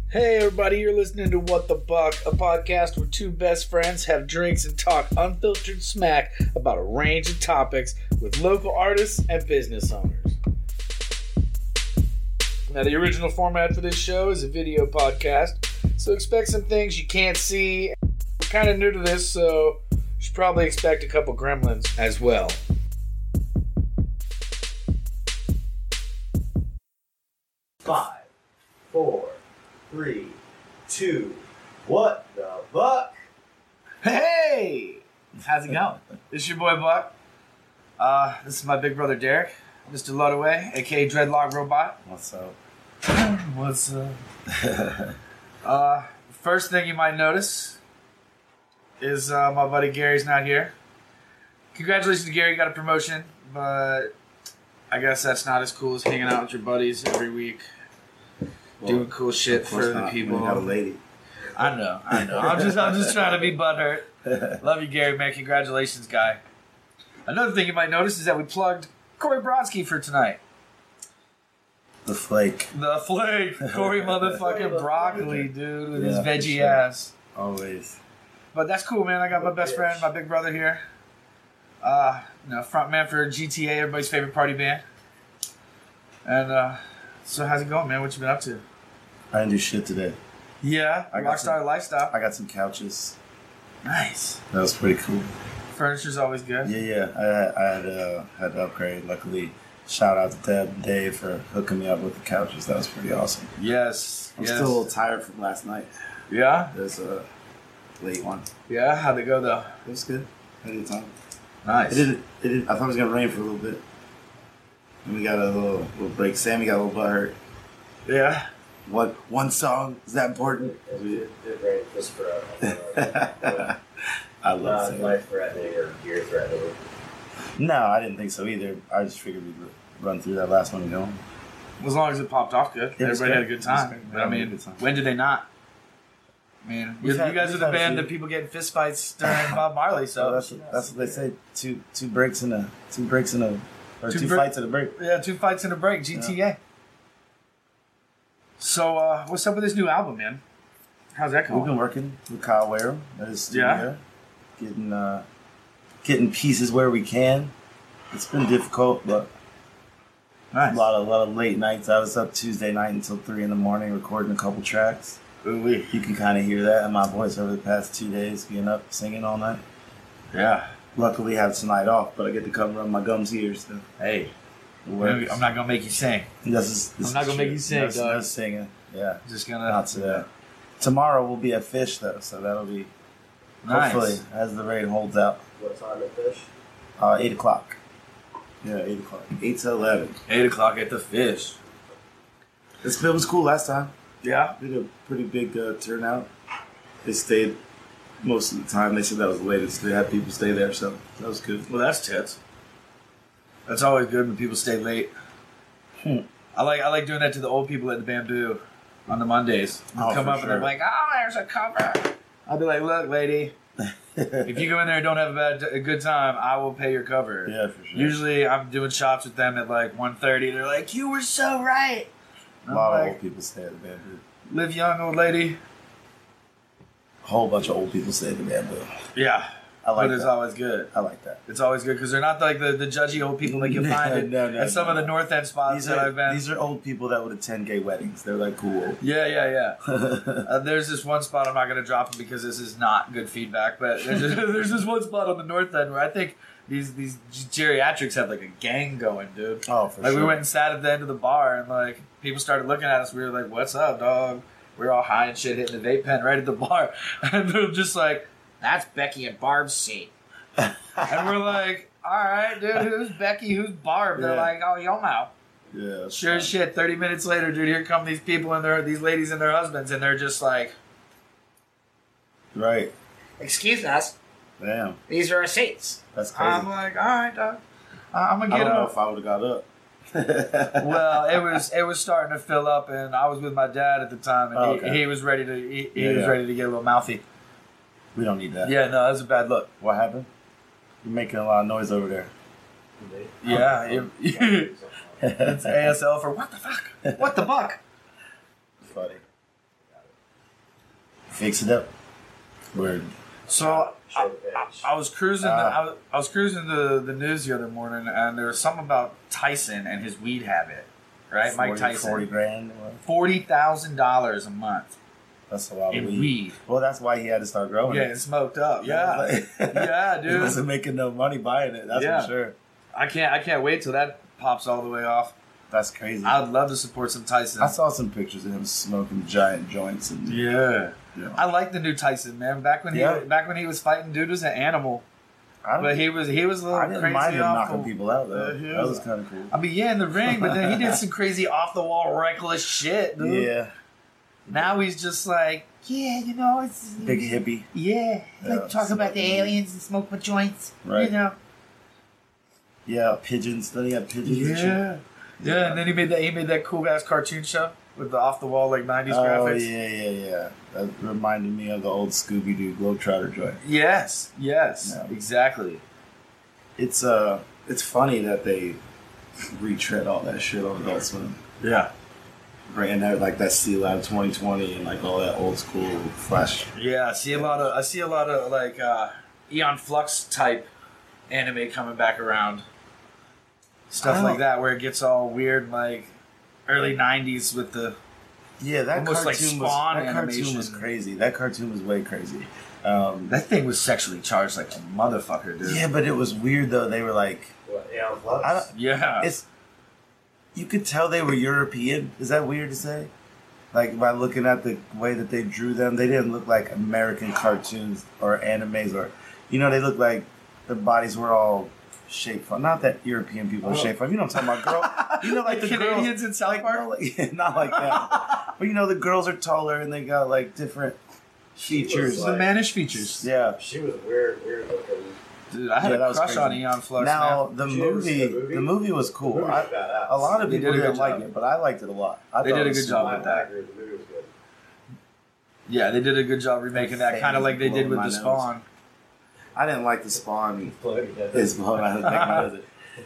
Hey everybody, you're listening to What the Buck, a podcast where two best friends have drinks and talk unfiltered smack about a range of topics with local artists and business owners. Now, the original format for this show is a video podcast, so expect some things you can't see. We're kind of new to this, so you should probably expect a couple gremlins as well. Five, 4, 3, 2, what the buck? Hey! How's it going? This is your boy Buck. This is my big brother Derek, Mr. Ludaway, aka Dreadlock Robot. What's up? What's up? First thing you might notice is my buddy Gary's not here. Congratulations to Gary, got a promotion, but I guess that's not as cool as hanging out with your buddies every week, doing cool shit for the people. You got a lady. I know. I'm just trying to be butthurt. Love you, Gary, man. Congratulations, guy. Another thing you might notice is that we plugged Corey Brodsky for tonight. The flake. The flake. Corey motherfucking Broccoli, dude, with his Yeah, veggie for sure. ass. Always. But that's cool, man. I got my best friend, my big brother here. Front man for GTA, everybody's favorite party band. And, so how's it going, man? What you been up to? I didn't do shit today. Yeah, I got Rockstar lifestyle. I got some couches. Nice. That was pretty cool. Furniture's always good. Yeah. I had to upgrade. Luckily, shout out to Dave for hooking me up with the couches. That was pretty awesome. Yes. I'm still a little tired from last night. Yeah? There's a late one. Yeah? How'd it go, though? It was good. I had a good time. Nice. It did. I thought it was gonna rain for a little bit. And we got a little break. Sammy got a little butthurt. Yeah? What one song is that important? It rained just for I love Sammy. life threatening or gear threatening. No, I didn't think so either. I just figured we'd run through that last one and go. As long as it popped off good. It was Everybody had a great. good It was time. great. But I mean, Had a good time. when did they not? I mean, you We've had- guys are we've the had a band few. that people get in fistfights during Bob Marley, so. So that's what they say. Two fights and a break. Yeah, 2 fights and a break, GTA. So, what's up with this new album, man? How's that going? We've been working with Kyle Wareham at his studio, getting pieces where we can. It's been difficult, but Nice. a lot of late nights. I was up Tuesday night until 3 in the morning recording a couple tracks. Ooh-wee. You can kind of hear that in my voice over the past 2 days, being up singing all night. Yeah. Luckily, I have tonight off, but I get to come run my gums here. So Hey, it works. I'm not going to make you sing. This I'm not is gonna make true. you sing, No, dog. no singing. Yeah, Just going to. not today. Tomorrow we'll be at Fish though, so that'll be Nice. hopefully as the rain holds out. What time at Fish? 8 o'clock. Yeah, 8 o'clock. 8 to 11. 8 o'clock at the Fish. It was cool last time. Yeah? Did a pretty big turnout. They stayed most of the time. They said that was the latest. They had people stay there, so that was good. Well, that's tits. That's always good when people stay late. I like doing that to the old people at the Bamboo on the Mondays. They Oh, come for up and they're sure. like, "Oh, there's a cover." I'll be like, "Look, lady, if you go in there and don't have a good time, I will pay your cover." Yeah, for sure. Usually, I'm doing shots with them at like 1:30. They're like, "You were so right." a I'm lot of like, old people stay at the Bamboo. "Live young, old lady." A whole bunch of old people stay at the Bamboo. Yeah, I like but it's that. always good. I like that. It's always good because they're not like the judgy old people that you find it No, at some of the North End spots These that I've been. are old people that would attend gay weddings. They're like cool. Yeah. There's this one spot I'm not going to drop them because this is not good feedback, but there's this one spot on the North End where I think these geriatrics have like a gang going, dude. Oh, for Like sure. we went and sat at the end of the bar and like people started looking at us. We were like, "What's up, dog?" We were all high and shit, hitting the vape pen right at the bar, and they're just like, "That's Becky and Barb's seat." And we're like, "All right, dude, who's Becky? Who's Barb?" They're Yeah. like, "Oh, yo, now." Yeah. that's Sure as fun. shit. 30 minutes later, dude, here come these people and these ladies and their husbands, and they're just like, Right. Excuse us, Damn. these are our seats. That's crazy. I'm like, all right, dog. I'm gonna I get don't know up. if I would have got up. Well, it was starting to fill up, and I was with my dad at the time, and Oh, okay. he was ready to he was Yeah. ready to get a little mouthy. We don't need that. Yeah, no, that was a bad look. What happened? You're making a lot of noise over there. Yeah, it's ASL for what the fuck? What the buck? Funny. Fix it up. Word. So Show the page. I was cruising. I was cruising the news the other morning, and there was something about Tyson and his weed habit. Right, Mike Tyson. 40 grand. $40,000 a month That's a lot in of weed. weed. Well, that's why he had to start growing Yeah, it. it's smoked up. Yeah, yeah, He dude. wasn't making no money buying it. That's Yeah. for sure. I can't wait till that pops all the way off. That's crazy. I'd love to support some Tyson. I saw some pictures of him smoking giant joints and Yeah. Yeah. I like the new Tyson, man. Back when he was fighting, dude was an animal. But he was a little I didn't crazy mind him off knocking the, people out though. Yeah, That was kind of cool. I mean, yeah, in the ring, but then he did some crazy off the wall reckless shit, dude. Yeah, Now he's just like, yeah, you know, it's big hippie. Yeah, Yeah, talk about the smoking. aliens and smoke my joints. Right. You know. Yeah, pigeons. Then he had pigeons. And shit. Yeah, and then he made that cool ass cartoon show with the off the wall like '90s Oh graphics. yeah. That reminded me of the old Scooby Doo Globetrotter joint. Yes, Yeah. exactly. It's funny that they retread all that shit on Adult Swim. Yeah, Bringing out like that C Lab 2020 and like all that old school Flash. yeah. I see a lot of like Eon Flux type anime coming back around. Stuff I like don't- that where it gets all weird, like early '90s with the Yeah, that Almost like cartoon Spawn was, that cartoon was animation. crazy. That cartoon was way crazy. that thing was sexually charged like a motherfucker, dude. Yeah, but it was weird though. They were like, What, Aeon Flux? I don't, Yeah. it's you could tell they were European. Is that weird to say? Like by looking at the way that they drew them, they didn't look like American cartoons or animes or, they looked like their bodies were all shaped fun. Not that European people are shaped fun. You know what I'm talking about, girl. Like the Canadians girls, in South like, Park? no, like, not like that. But the girls are taller and they got like different features. The mannish features. Yeah. She was weird looking. Dude, I had Yeah, a that was crush on crazy. Eon Flux. Now man. the Did you ever see movie, the movie? was cool. The movie was badass. A lot of They people did a didn't good like job. it, but I liked it a lot. I They thought did it a was good super job I with that. agree, the movie was good. Yeah, they did a good job remaking that, kind of like they did with the Spawn. I didn't like the Spawn. Floating dead. Is what I think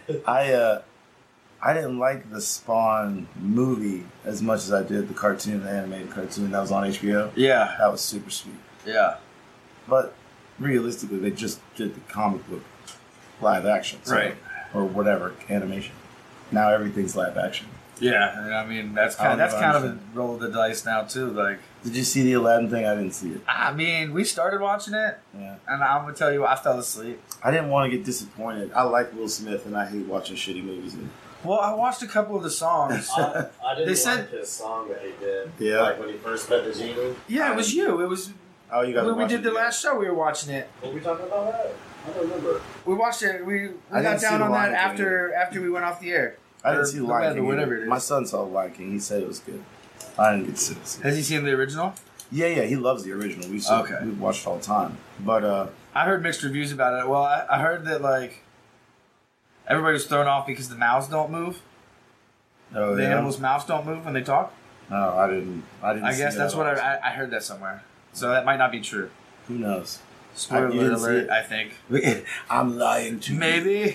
I didn't like the Spawn movie as much as I did the cartoon, the animated cartoon that was on HBO. Yeah, That was super sweet. yeah, But realistically, they just did the comic book live action, so- Right. Or whatever animation. Now everything's live action. yeah. And I mean, that's I don't kind know, of a roll of the dice now too. Like, Did you see the Aladdin thing? I didn't see it. I mean, we started watching it, Yeah. and I'm gonna tell you, I fell asleep. I didn't want to get disappointed. I like Will Smith, and I hate watching shitty movies. Well, I watched a couple of the songs. I didn't They said- like his song that he did. Yeah. Like when he first met the genie. Yeah, it was you. It was Oh, you got when we did the last show. We were watching it. Were we talking about that? I don't remember. We watched it. We I got didn't see down the on that Lion King after we went off the air. I Or didn't see the the Lion Web or King. whatever either. it is. My son saw the Lion King. He said it was good. I didn't get to see it. Has he seen the original? Yeah, he loves the original. Okay. We watched it all the time. But I heard mixed reviews about it. Well, I heard that like everybody was thrown off because the mouths don't move. oh, The yeah? animals' mouths don't move when they talk. No, I didn't. I guess see that's that what all. I heard that somewhere. So that might not be true. Who knows? Spoiler You didn't see alert, it? I think. I'm lying to you. Maybe.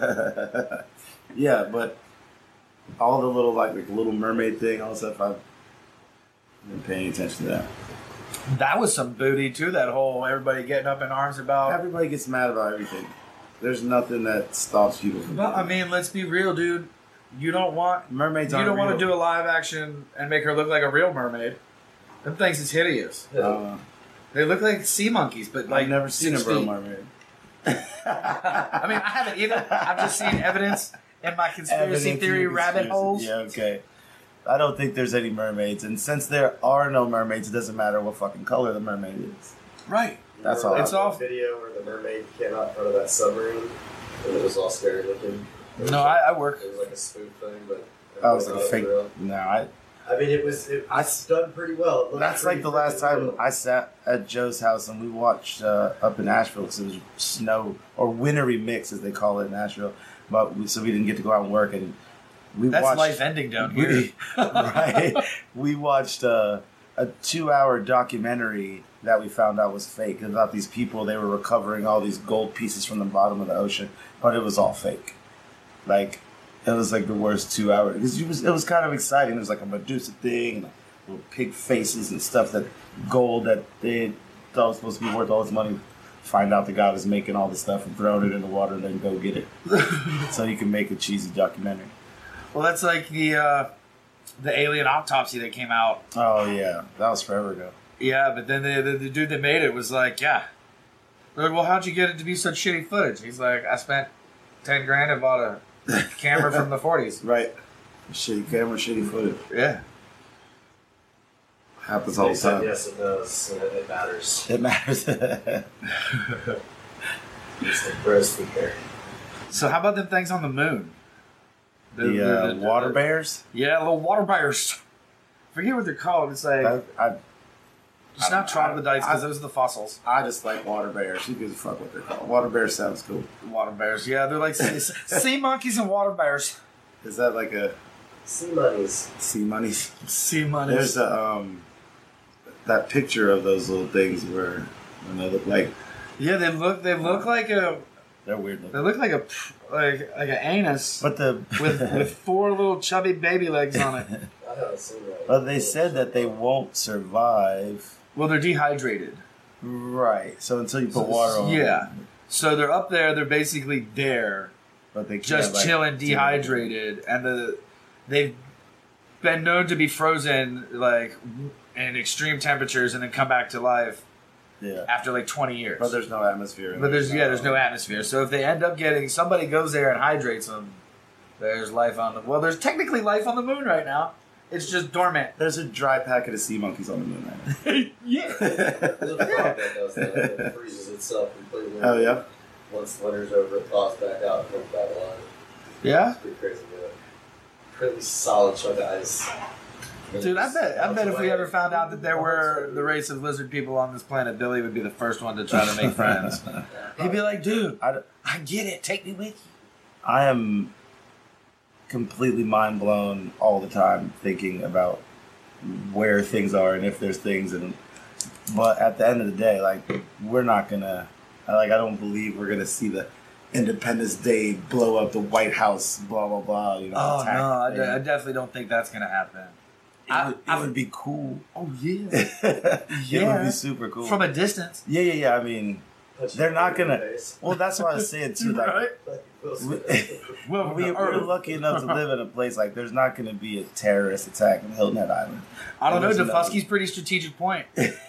Yeah, but all the little like Little Mermaid thing, all that stuff. I've been paying attention to that. That was some booty too. That whole everybody getting up in arms about. Everybody gets mad about everything. There's nothing that stops people from. But I mean, let's be real, dude. You don't want mermaids. you aren't don't want to real. do a live action and make her look like a real mermaid. Them things is hideous. They look like sea monkeys, but like I've never seen a 6 real feet. mermaid. I mean, I haven't either. I've just seen evidence in my conspiracy Evidence theory of rabbit conspiracy. holes. Yeah, okay. I don't think there's any mermaids, and since there are no mermaids, it doesn't matter what fucking color the mermaid is. Right. That's Remember all. It's that all- video where the mermaid came out in front of that submarine and it was all scary looking. It was No, like, I work. It was like a spoof thing, but That was it like a fake. real. No, I mean, it was done pretty well. It looked that's like pretty the last freaking time real. I sat at Joe's house and we watched up in Asheville because it was snow or wintry mix as they call it in Asheville. But so we didn't get to go out and work, and we That's watched. life ending down here. We, right. We watched a 2-hour documentary that we found out was fake about these people. They were recovering all these gold pieces from the bottom of the ocean, but it was all fake. Like, it was like the worst 2 hours. Because it was kind of exciting. There was like a Medusa thing, and little pig faces and stuff, that gold that they thought was supposed to be worth all this money. Find out the guy was making all the stuff and throwing it in the water and then go get it. So you can make a cheesy documentary. Well, that's like the alien autopsy that came out. Oh, yeah. That was forever ago. Yeah, but then the dude that made it was like, yeah. They're like, well, how'd you get it to be such shitty footage? He's like, I spent 10 grand and bought a camera from the 40s. Right. Shitty camera, shitty footage. Yeah. Happens all They the said time. yes, it does, and it matters. It matters. It's the gross feet there. So how about them things on the moon? The water bears? Yeah, little water bears. Forget what they're called. It's like, it's not troglodytes because those are the fossils. I just like water bears. Who gives a fuck what they're called? Water bear sounds cool. Water bears. Yeah, they're like sea monkeys and water bears. Is that like a Sea bunnies. sea money's? Sea monkeys. There's a that picture of those little things where when they look like Yeah, they look like a they're weird they looking. look like an anus But the with 4 little chubby baby legs on it. I haven't seen that. but they said that they won't survive. Well, they're dehydrated. Right. So until you put water on Yeah. them, So they're up there. They're basically there, but they can't, just like, chilling, dehydrated, and they've been known to be frozen like in extreme temperatures and then come back to life Yeah. after like 20 years. But there's no atmosphere. in But there. there's no atmosphere. So if they end up getting somebody goes there and hydrates them, there's life on the well. There's technically life on the moon right now. It's just dormant. There's a dry packet of sea monkeys on the moon right now. Yeah. There's a frog that does that. It freezes itself completely. Oh yeah. Once winter's over, it thaws back out and comes back alive. Yeah. It's pretty crazy, man. Pretty solid chunk of ice. Dude, I bet if we ever found out that there were the race of lizard people on this planet, Billy would be the first one to try to make friends. He'd be like, dude, I get it. Take me with you. I am completely mind blown all the time thinking about where things are and if there's things but at the end of the day, like, we're not gonna I don't believe we're gonna see the Independence Day blow up the White House, blah blah blah. You know, Oh, attack no, the thing. I definitely don't think that's going to happen. It would be cool. Oh, yeah. It would be super cool. From a distance. yeah. I mean, Punch they're you not in gonna. the face. Well, that's what I was saying too. Like, Right? Like Will Smith. Well, we're lucky enough to live in a place like there's not going to be a terrorist attack in Hilton Head Island. I don't know. There's no- Defusky's pretty strategic point.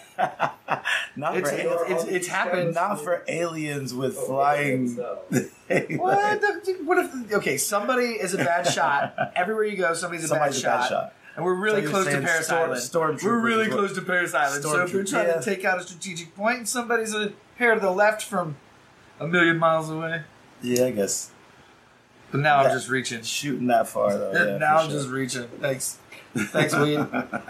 Not It's- for it's- aliens. it's happened. Not for aliens with Oh, flying. no. What if? Okay, somebody is a bad shot. Everywhere you go, somebody's a bad Somebody's shot. And we're really So you're close to saying Paris Island. stormtroopers We're really is what- close to Paris Island. So if we're Stormtroopers, trying yeah. to take out a strategic point, and somebody's a hair to the left from a million miles away. Yeah, I guess But now I'm Yeah. just reaching. shooting that far though. Yeah, now for I'm sure. just reaching. Thanks, Weed.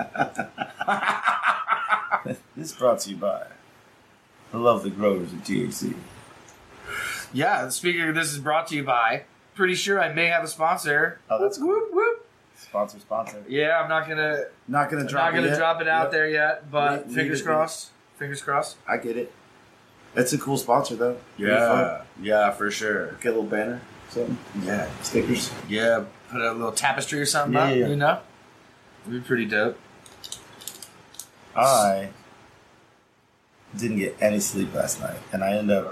This brought to you by the lovely growers of THC. Yeah, speaking of this is brought to you by. Pretty sure I may have a sponsor. Oh, that's cool. Whoop, whoop. Sponsor. Yeah, I'm not gonna Drop it out Yep. there yet, but We- fingers we- crossed. Fingers crossed. I get it. It's a cool sponsor though. Pretty fun. yeah, for sure. Get a little banner, something. Yeah, Stickers. yeah. Put a little tapestry or something Yeah, up. yeah. You know, it'd be pretty dope. I didn't get any sleep last night, and I ended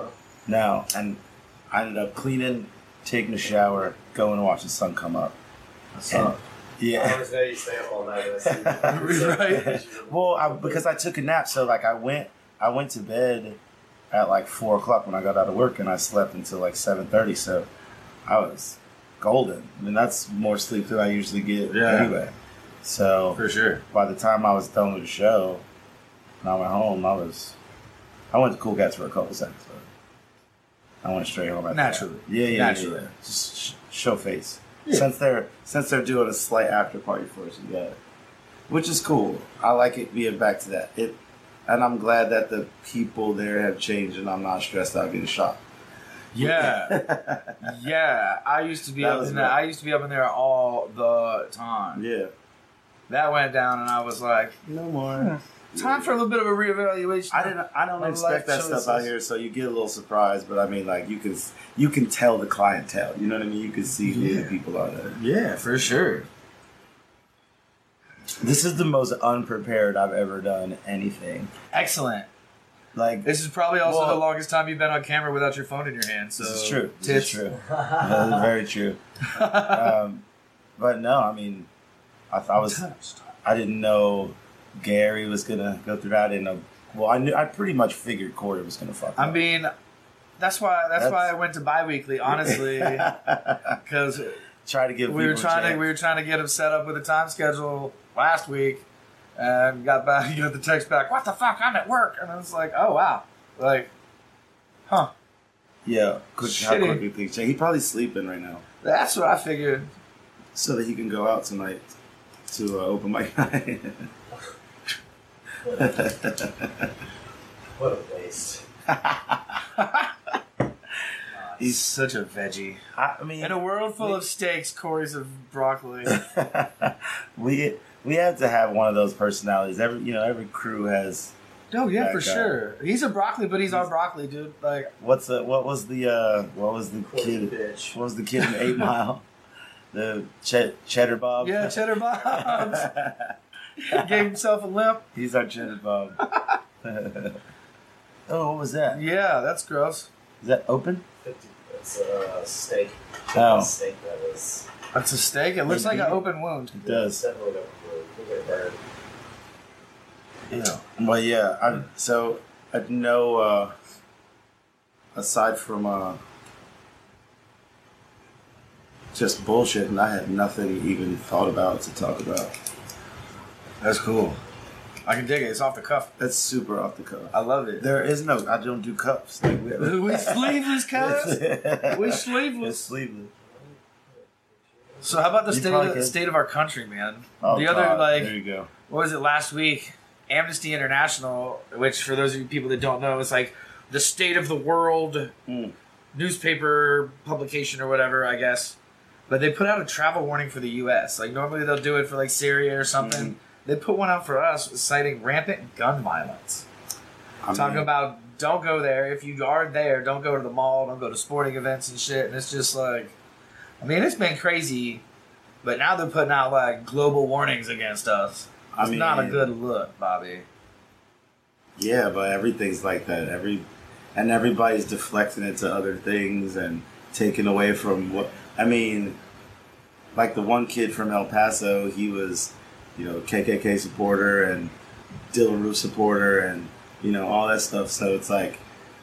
up cleaning, taking a shower, going to watch the sun come up. And- I yeah. always know you stay up all night. And I see Right. Well, because I took a nap, so like I went to bed at like 4:00 when I got out of work, and I slept until like 7:30. So I was golden. I mean, that's more sleep than I usually get Yeah. anyway. So For sure. by the time I was done with the show, and I went home, I went to Cool Cats for a couple seconds, but I went straight home after Naturally. that. Yeah. Naturally. Just show face. Yeah. Since they're doing a slight after party for us, which is cool. I like it being back to that. And I'm glad that the people there have changed, and I'm not stressed out getting shot. Yeah, yeah. I used to be That up was in there. rough. I used to be up in there all the time. Yeah. That went down, and I was like, No more. time for a little bit of a reevaluation. I don't My expect that life stuff out choices. here, so you get a little surprised. But I mean, like you can tell the clientele. You know what I mean? You can see who Yeah. the people are there. Yeah, for sure. This is the most unprepared I've ever done anything. Excellent. Like This is probably also Well- the longest time you've been on camera without your phone in your hand. So this is true. This tits. is true. That is very true. But no, I mean, I didn't know Gary was gonna go through that. I didn't know. Well, I pretty much figured Corey was gonna fuck. I up. mean, that's why I went to bi-weekly, honestly, because Try to give we were people a chance. trying to get him set up with a time schedule last week, and got the text back. What the fuck? I'm at work, and I was like, oh wow, like, huh? Yeah, how Shitty. quickly things change. He's probably sleeping right now, That's what I figured. so that he can go out tonight to open mic night. What a waste. He's such a veggie. I mean, In a world full of steaks, Corey's of broccoli. we have to have one of those personalities. Every crew has. Oh yeah, That for guy. sure. He's a broccoli, but he's our broccoli, dude. Like, What was the Corey kid? bitch. What was the kid in 8 Mile? The Cheddar Bob. yeah, Cheddar Bob's. Gave himself a limp. He's our Cheddar Bob. Oh, what was that? Yeah, that's gross. Is that open? 50. It's a steak. Oh. Steak that is. That's a steak. It looks like an open wound. It does. It's definitely got look at it burn. Yeah. Well, yeah. I know. Aside from just bullshit, and I had nothing even thought about to talk about. That's cool. I can dig it. It's off the cuff. That's super off the cuff. I love it. There is no. I don't do cups. Like, We sleeveless, cuz. We It's sleeveless. sleeveless. So how about the You state probably of, could. state of our country, man? Oh, The other, God. like- there you go. What was it last week? Amnesty International, which for those of you people that don't know, is like the state of the world Mm. newspaper publication or whatever, I guess. But they put out a travel warning for the U.S. Like normally they'll do it for like Syria or something. Mhm. They put one out for us citing rampant gun violence. I Talking mean, about don't go there. If you are there, don't go to the mall. Don't go to sporting events and shit. And it's just like, I mean, it's been crazy. But now they're putting out like global warnings against us. I It's mean, not a good look, Bobby. Yeah, but everything's like that. Everybody's deflecting it to other things and taking away from what. I mean, like the one kid from El Paso, he was, KKK supporter and Dylan Roof supporter and all that stuff. So it's like,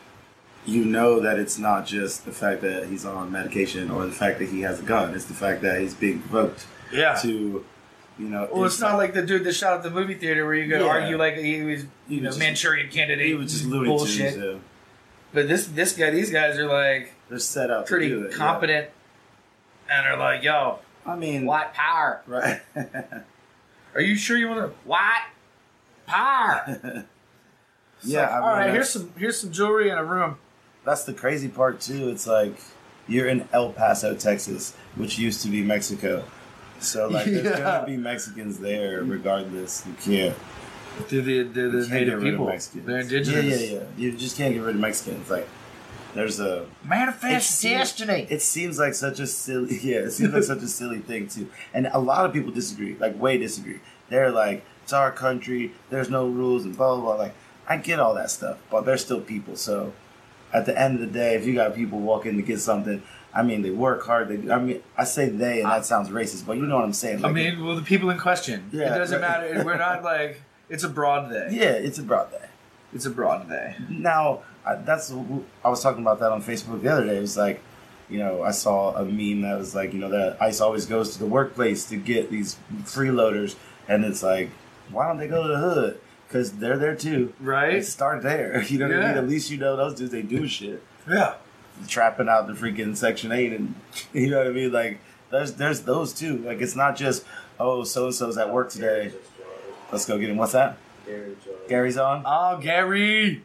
that it's not just the fact that he's on medication or the fact that he has a gun. It's the fact that he's being provoked Yeah. to, Well, it's not like the dude that shot at the movie theater where you could Yeah. argue like he was, He was just- Manchurian Candidate. he was just Looney bullshit. Tunes. Yeah. But these guys are like They're set up to pretty do it, yeah. competent, and are like, "Yo, I mean, white power. right? Are you sure you want to white power?" Yeah, Like, I mean, all right. that's- Here's some jewelry in a room. That's the crazy part too. It's like you're in El Paso, Texas, which used to be Mexico. So like, there's Yeah. gonna be Mexicans there regardless. You can't. They're the You can't get native rid of people. Mexicans. They're indigenous. Yeah. You just can't get rid of Mexicans. Like, there's a. Manifest It destiny. It seems like such a silly. Yeah, it seems like such a silly thing too. And a lot of people disagree. Like, way disagree. They're like, it's our country. There's no rules and blah blah blah. Like, I get all that stuff, but they're still people. So, at the end of the day, if you got people walking to get something, I mean, they work hard. I say they, and that sounds racist, but you know what I'm saying. I Like, mean, well, the people in question. Yeah, it doesn't right. matter. We're not like it's a broad day. yeah, it's a broad day. It's a broad day. Now, I was talking about that on Facebook the other day. It was like, I saw a meme that was like, that ICE always goes to the workplace to get these freeloaders, and it's like, why don't they go to the hood? Because they're there too. Right? Start there. You know what I Yeah. mean? At least those dudes, they do shit. Yeah. Trapping out the freaking Section 8 and, you know what I mean? Like, there's those too. Like, it's not just, oh, so-and-so's at work today. Just joined. Let's go get him. What's that? Gary joined. Gary's on? Oh, Gary.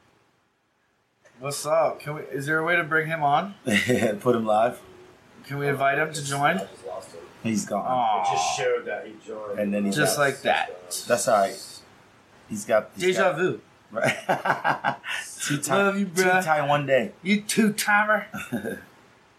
What's up? Is there a way to bring him on? Put him live. Can we invite him to I join? just lost him. He's gone. Aw. It just showed that he joined. And then he Just got- like that. That's all right. He's got Deja vu. Right. Love you, bruh. Two time one day. You two-timer.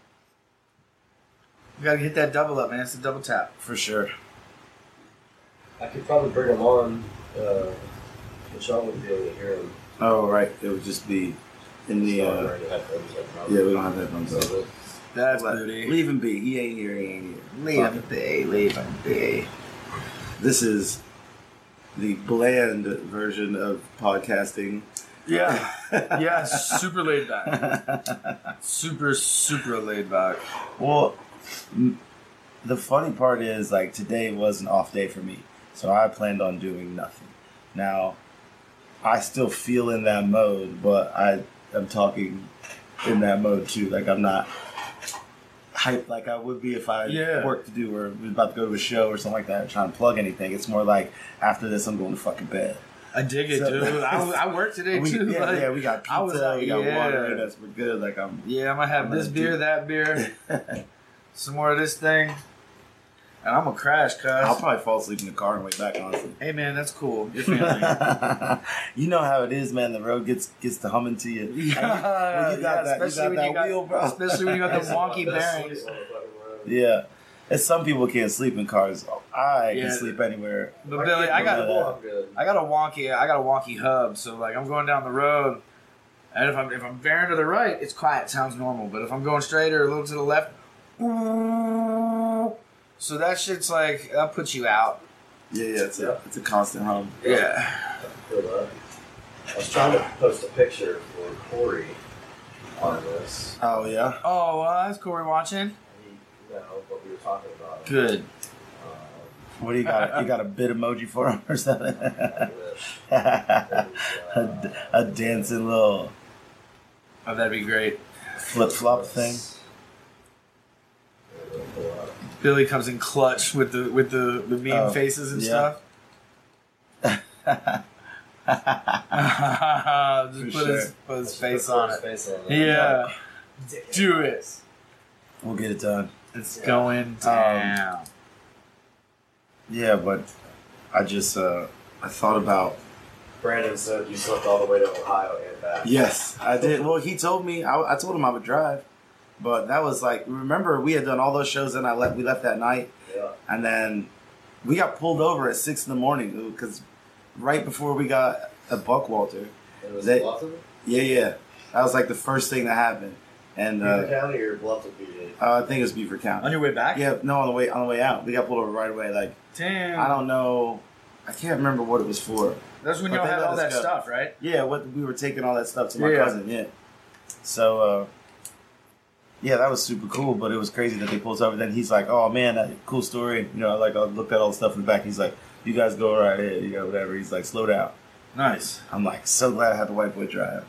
You gotta hit that double up, man. It's a double tap. For sure. I could probably bring them on, but y'all wouldn't be able to hear them. Oh, right. It would just be in the. Yeah, we don't have headphones on. That's booty. Leave him be. He ain't here. He ain't here. Leave him be. Leave him be. This is the bland version of podcasting. Yeah. Yeah, super laid back. Super laid back. Well, the funny part is, like, today was an off day for me. So I planned on doing nothing. Now, I still feel in that mode, but I am talking in that mode too. Like, I'm not hyped like I would be if I had work to do or was about to go to a show or something like that, trying to plug anything. It's more like, after this, I'm going to fucking bed. I dig it, dude. I worked today too. Yeah, we got pizza, we got water in us. We're good. Like, I'm gonna have this beer, that beer, some more of this thing, and I'm gonna crash, cuz. I'll probably fall asleep in the car and wait back, honestly. Hey, man, that's cool. Your family. You know how it is, man. The road gets to humming to you. Yeah, you got that wheel, bro. Especially when you got the wonky bearings. Yeah. And some people can't sleep in cars. I can sleep anywhere. But Billy, I got a wonky hub, so like I'm going down the road, and if I'm bearing to the right, it's quiet, it sounds normal. But if I'm going straight or a little to the left, so that shit's like that puts you out. Yeah, it's a constant hum. Yeah. I feel that. I was trying to post a picture for Corey on this. Oh yeah. Oh, that's Corey watching. What we were talking about. Good. What do you got? You got a bit emoji for him or something? A dancing little. Oh, that'd be great. Flip flop thing. Billy comes in clutch with the meme faces and stuff. Just put his face on it. Yeah. Do it. We'll get it done. It's going down. Yeah, but I just I thought about. Brandon said you slept all the way to Ohio and back. Yes, I did. Well, he told me. I told him I would drive, but that was like. Remember, we had done all those shows, and we left that night. Yeah. And then we got pulled over at 6 a.m. because right before we got a Buckwalter. And was it Bluffton? Yeah. That was like the first thing that happened. And Beaver County or Bluffton PD? I think it was Beaver County. On your way back? Yeah, no, on the way out. We got pulled over right away. Like, damn. I don't know. I can't remember what it was for. That's when y'all had all that stuff, right? Yeah, we were taking all that stuff to my cousin. Yeah. So, yeah, that was super cool. But it was crazy that they pulled us over. Then he's like, "Oh man, cool story." You know, like I looked at all the stuff in the back. He's like, "You guys go right ahead." You know, whatever. He's like, "Slow down." Nice. I'm like, so glad I had the white boy drive.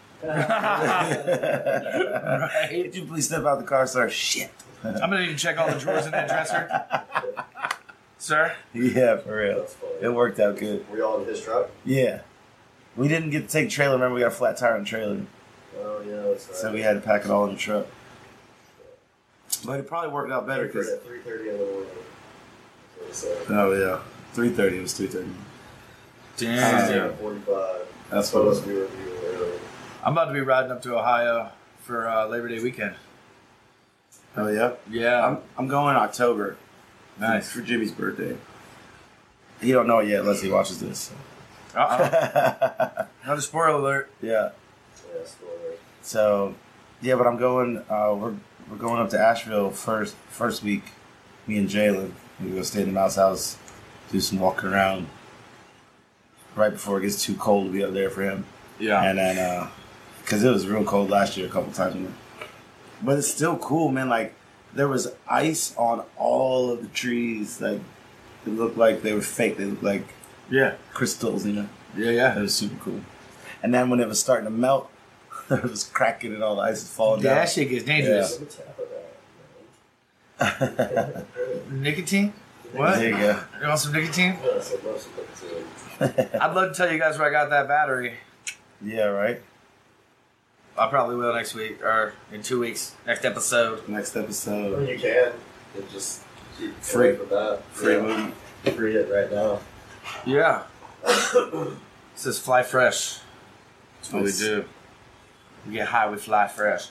Right. Could you please step out the car, sir? Shit. I'm gonna need to check all the drawers in that dresser, sir. Yeah, for real. That's funny. It worked out good. Were y'all in his truck? Yeah. We didn't get to take the trailer. Remember, we got a flat tire on the trailer. Oh, yeah, that's right. So we had to pack it all in the truck. But it probably worked out better because. At 3:30 in the morning. Oh, yeah. 3:30. It was 3:30. Damn. 45. That's what it was. We were early. I'm about to be riding up to Ohio for Labor Day weekend. Oh, yeah? Yeah. I'm going in October. Nice. For Jimmy's birthday. He don't know it yet unless he watches this. Another spoiler alert. Yeah. Yeah, spoiler. So, yeah, but I'm going. We're going up to Asheville first week. Me and Jalen. We go stay in the mouse house, do some walking around. Right before it gets too cold to be up there for him. Yeah. And then, because it was real cold last year a couple times. But it's still cool, man. Like, there was ice on all of the trees. Like, it looked like they were fake. They looked like crystals, you know? Yeah. It was super cool. And then when it was starting to melt, it was cracking and all the ice was falling down. That shit gets dangerous. Yeah. Nicotine? What? There you go. You want some nicotine? Yeah, so most of it too. I'd love to tell you guys where I got that battery. Yeah, right? I probably will next week or in 2 weeks. Next episode. Next I mean, episode. you can. You just keep Free. away from that. Free Yeah. movie. Free it right now. Yeah. It says fly fresh. That's what Nice. we do. We get high, we fly fresh.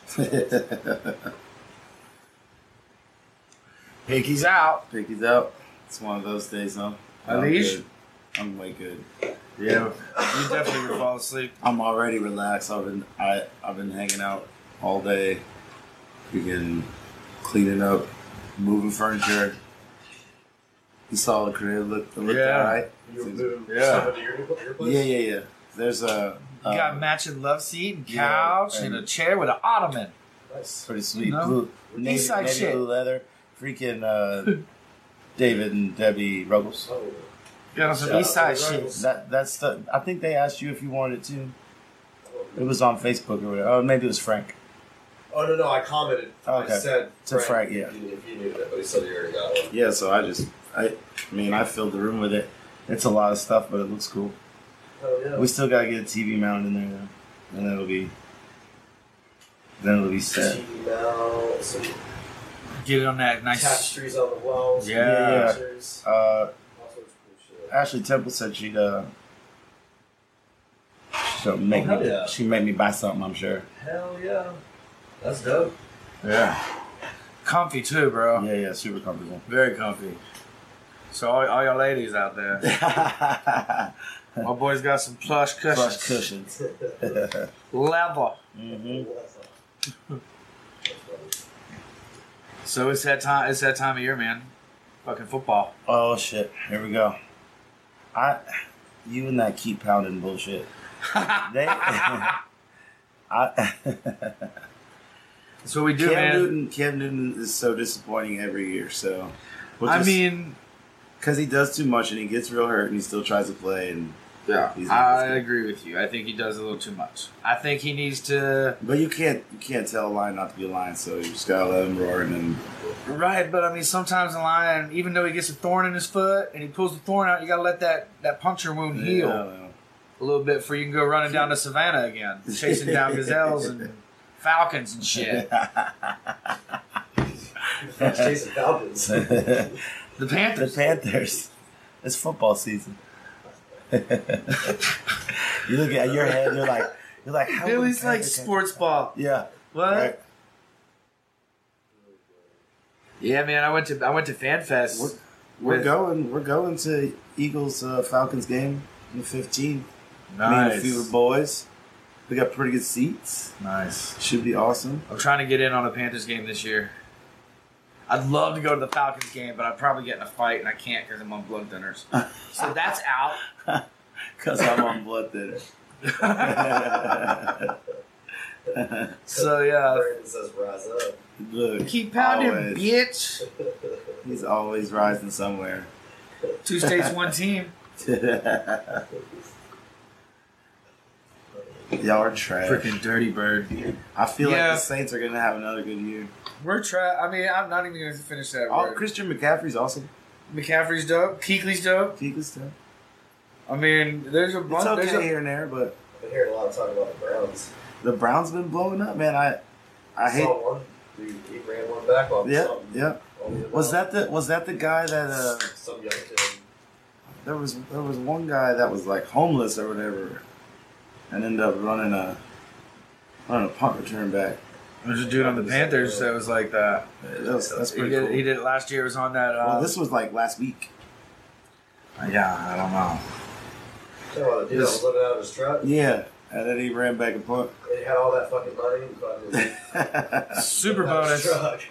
Pinky's out. Pinky's out. It's one of those days, huh? Unleash? I'm way good. Yeah, you definitely would fall asleep. I'm already relaxed. I've been hanging out all day, begin cleaning up, moving furniture. You saw the crib looked Yeah. alright. You were moving Yeah. stuff into your place? Yeah. There's a You got a matching love seat and yeah, couch and a and- chair with an ottoman. Nice. pretty sweet No. blue navy, Eastside navy shit. blue leather. Freaking David and Debbie Ruggles. Oh, Got on some Shout out east side to the shit. Ruggles. That's the. I think they asked you if you wanted it too. It was on Facebook or whatever. Oh, maybe it was Frank. oh no, I commented. Okay. I said To Frank, yeah. If you knew that, but he said you already got one. Yeah, so I mean, I filled the room with it. It's a lot of stuff, but it looks cool. Oh yeah. We still gotta get a TV mounted in there, though, and then it'll be set. TV mount, some Get it on that nice. tapestries on the walls. Yeah. pictures, Uh, all sorts of cool shit. Ashley Temple said she'll make hell me. yeah. She'd make me buy something. I'm sure. Hell yeah. That's dope. Yeah. Comfy too, bro. Yeah, super comfortable. Very comfy. So all your ladies out there, my boy's got some plush cushions. Plush cushions. Leather. hmm So it's that time. It's that time of year, man. Fucking football. Oh shit! Here we go. You and that keep pounding bullshit. They, That's what we do, Cam man. Newton is so disappointing every year. So, I mean, because he does too much and he gets real hurt and he still tries to play. And yeah, he's I agree with you. I think he does a little too much. I think he needs to. but you can't tell a lion not to be a lion. So you just gotta let him roar and then. Right, but I mean, sometimes the lion, even though he gets a thorn in his foot and he pulls the thorn out, you gotta let that puncture wound heal Yeah, a little bit before you can go running down the savannah again, chasing down gazelles and falcons and shit. Chasing Falcons. The The Panthers. Panthers. It's football season. You look at your head. You're like. How Billy's would like Panthers- sports ball. Yeah. What? Right. Yeah, man. I went to FanFest. We're going to Eagles Falcons game in 15. Me and Nice. a few boys. We got pretty good seats. Nice. Should be awesome. I'm trying to get in on a Panthers game this year. I'd love to go to the Falcons game, but I'd probably get in a fight, and I can't because I'm on blood thinners. So that's out. Because I'm on blood thinner. So yeah, Brandon says rise up. Look, keep pounding, always. bitch. He's always rising somewhere. 2 states, 1 team. Y'all are trash. Freaking dirty bird. I feel Yeah. like the Saints are going to have another good year. We're I mean, I'm not even going to finish that Oh, word. Christian McCaffrey's awesome. McCaffrey's dope. Kuechly's dope. Keep this stuff. I mean, there's a It's bunch. okay There's a, here and there, but I've been hearing a lot of talk about the Browns. the Browns been blowing up, man. I hate. Saw one. He ran one back on Yeah, something. yeah. Only Was about that the guy that some young kid? there was one guy that was like homeless or whatever, and ended up running a punt return back. there's a dude on the Panthers that was like that. That's He pretty did, cool. he did it last year. It was on that. Well, this was like last week. Yeah, I don't know. You know, the dude that was living out of his truck. Yeah, and then he ran back and punt. He had all that fucking money. Fucking Super living out of his bonus. truck.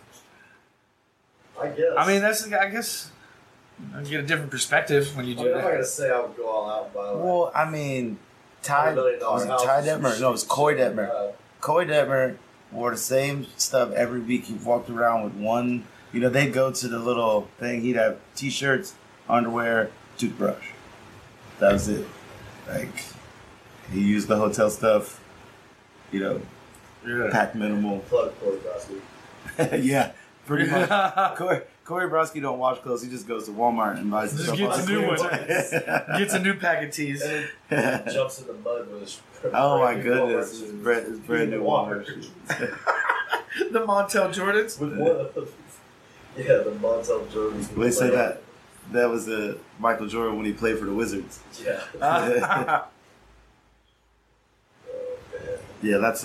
I guess. I mean, I guess you get a different perspective when you I do mean, I'm not that. gonna say I would go all out and buy like Well, I mean, Ty $100 million was it house Ty or some Detmer? No, it was shit. Coy Detmer. Coy Detmer wore the same stuff every week. He walked around with one. You know, they'd go to the little thing. He'd have t-shirts, underwear, toothbrush. That was it. Like, he used the hotel stuff. You know, Yeah. packed minimal. Plug Corey Broski. Yeah, pretty much. Corey Broski don't wash clothes. He just goes to Walmart and buys Just stuff gets on a new one. clearance. Gets a new pack of teas. And then jumps in the mud with his. Oh my brand new goodness, Walmart it's shoes. brand new Walmart shoes. The Montel Jordans. With one of those. Yeah, the Montel Jordans. They say that was Michael Jordan when he played for the Wizards. Yeah. Ah. Oh, man. Yeah, that's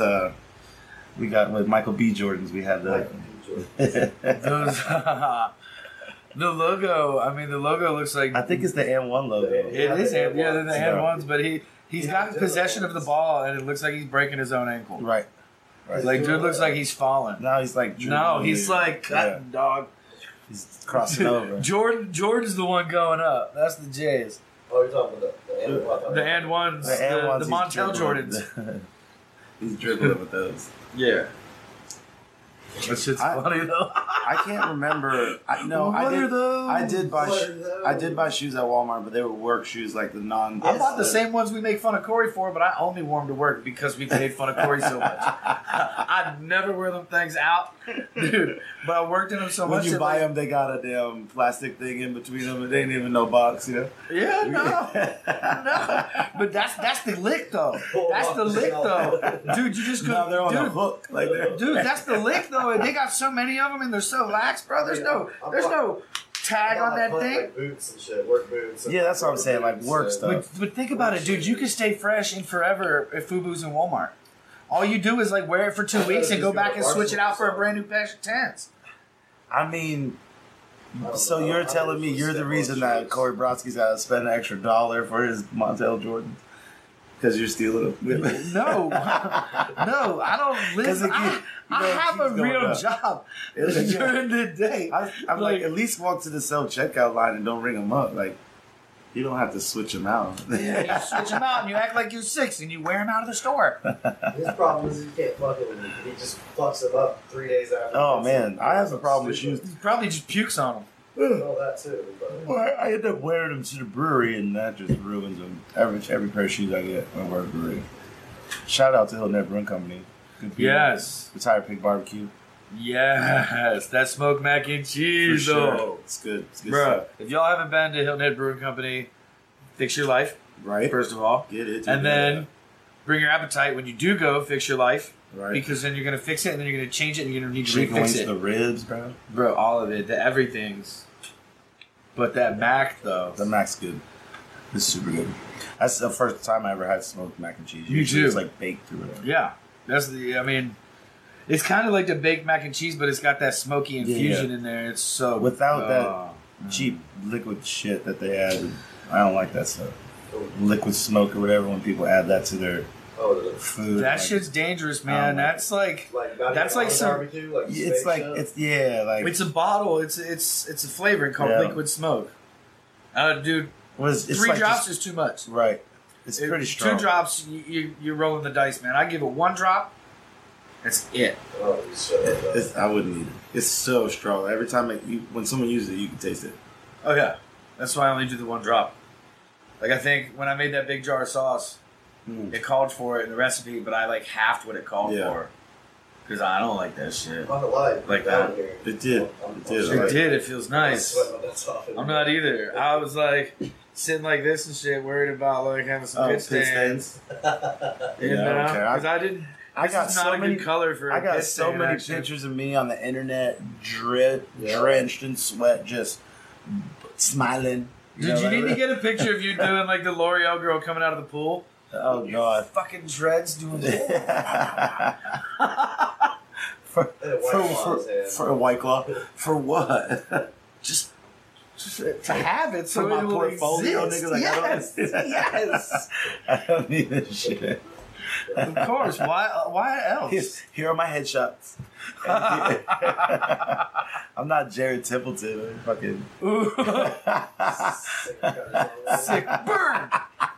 we got with Michael B. Jordans. We had the Michael B. Jordan. Those The logo. I mean, the logo looks like I think it's the M1 logo. it is. the Yeah, they're the hand hand ones. ones, but he's Yeah, got they're possession the of the ones. ball, and it looks like he's breaking his own ankle. Right. Right. Like, dude looks like he's falling. Now he's like. No, he's dribbling. like cutting, dog. He's crossing over. Jordan's the one going up. That's the J's. Oh, you're talking about The and ones, The and ones, the he's Montel dribbling. Jordans. He's dribbling with those. Yeah. That shit's I- funny though. I can't remember. I What are those? I did buy. What are those? I did buy shoes at Walmart, but they were work shoes, like the non. I bought the same ones we make fun of Corey for, but I only wore them to work because we made fun of Corey so much. I'd never wear them things out, dude. But I worked in them so When much. you that, buy like, them, they got a damn plastic thing in between them, and they ain't even no box, you know. yeah, no. But that's the lick though. That's the lick though, dude. You just No, go, they're on a dude. hook, like they're. Dude, that's the lick though. And they got so many of them, and they're so lax, bro. There's no tag on that thing. Like boots and shit, work boots. And Yeah, that's what I'm saying, like work and- stuff. But think about it, dude. You can stay fresh and forever at Fubu's and Walmart. All you do is like wear it for 2 weeks and go back and switch it out for a brand new pair of tens. I mean, so know. you're I telling me usually you're the stick reason on that shoes. Corey Brodsky's got to spend an extra $1 for his Montel Jordan? Because you're stealing them. No, no, I don't 'Cause live. it keep- I you know, it have a keeps going real up. job Yeah. during the day. I'm like, at least walk to the self checkout line and don't ring them up. Like, you don't have to switch them out. Yeah, you switch them out and you act like you're 6 and you wear them out of the store. His problem is he can't fuck it with me. He just fucks them up 3 days after. Oh man, I have a problem with shoes. He probably just pukes on them. All that too. But Well, I end up wearing them to the brewery, and that just ruins them. Every pair of shoes I get when I work at the brewery. Shout out to Hill Net Brewing Company. Good people. Yes, Retired Pig Barbecue. yes, that smoked mac and For cheese, sure. though. It's good. It's good Bro, stuff. if y'all haven't been to Hilton Head Brewing Company, fix your life, Right? first of all. Get it. And then bring your appetite when you do go fix your life. right. Because then you're going to fix it and then you're going to change it and you're going to need to Chicken refix wings, it. the ribs, bro. Bro, all of it. The everything's. But that mac, though. The mac's good. It's super good. That's the first time I ever had smoked mac and cheese. Me Usually too. It's like baked through it. Yeah. That's the, I mean, it's kind of like the baked mac and cheese, but it's got that smoky infusion in there. It's so. Without that cheap liquid shit that they add, I don't like that stuff. Liquid smoke or whatever. When people add that to their the food, That like, shit's dangerous, man. like That's like. like That's like some- barbecue, like It's steak like shit. it's It's a bottle. It's a flavoring called Yeah. liquid smoke. Dude, it's 3 like drops just- is too much. right. It's pretty strong. 2 drops, you're rolling the dice, man. I give it 1 drop. That's it. Oh, shit. I wouldn't eat it. It's so strong. Every time when someone uses it, you can taste it. Oh yeah, that's why I only do the 1 drop. Like I think when I made that big jar of sauce, it called for it in the recipe, but I like halved what it called Yeah. for because I don't like that shit. I'm not gonna lie. Like down that. here. It did. I'm It did. sweating. Right. It did. It feels nice. I'm sweating my nuts off. I'm not either. I was like sitting like this and shit, worried about like having some pit stains. You Yeah, know, okay. because I didn't. I This got is not so a many. good color for. I a got pit so stain, many actually. pictures of me on the internet, Yeah. drenched in sweat, just smiling. Dude, you need to like- get a picture of you doing like the L'Oreal girl coming out of the pool. Oh god. Fucking dreads doing for, And a White Claw in his hand. for a white claw. For what? just to have it so For my it will portfolio, exist. nigga. Like, Yes, I don't, yes. I don't need this shit. Of course. Why else? Here are my headshots. I'm not Jared Templeton. I'm fucking. Ooh. Sick burn.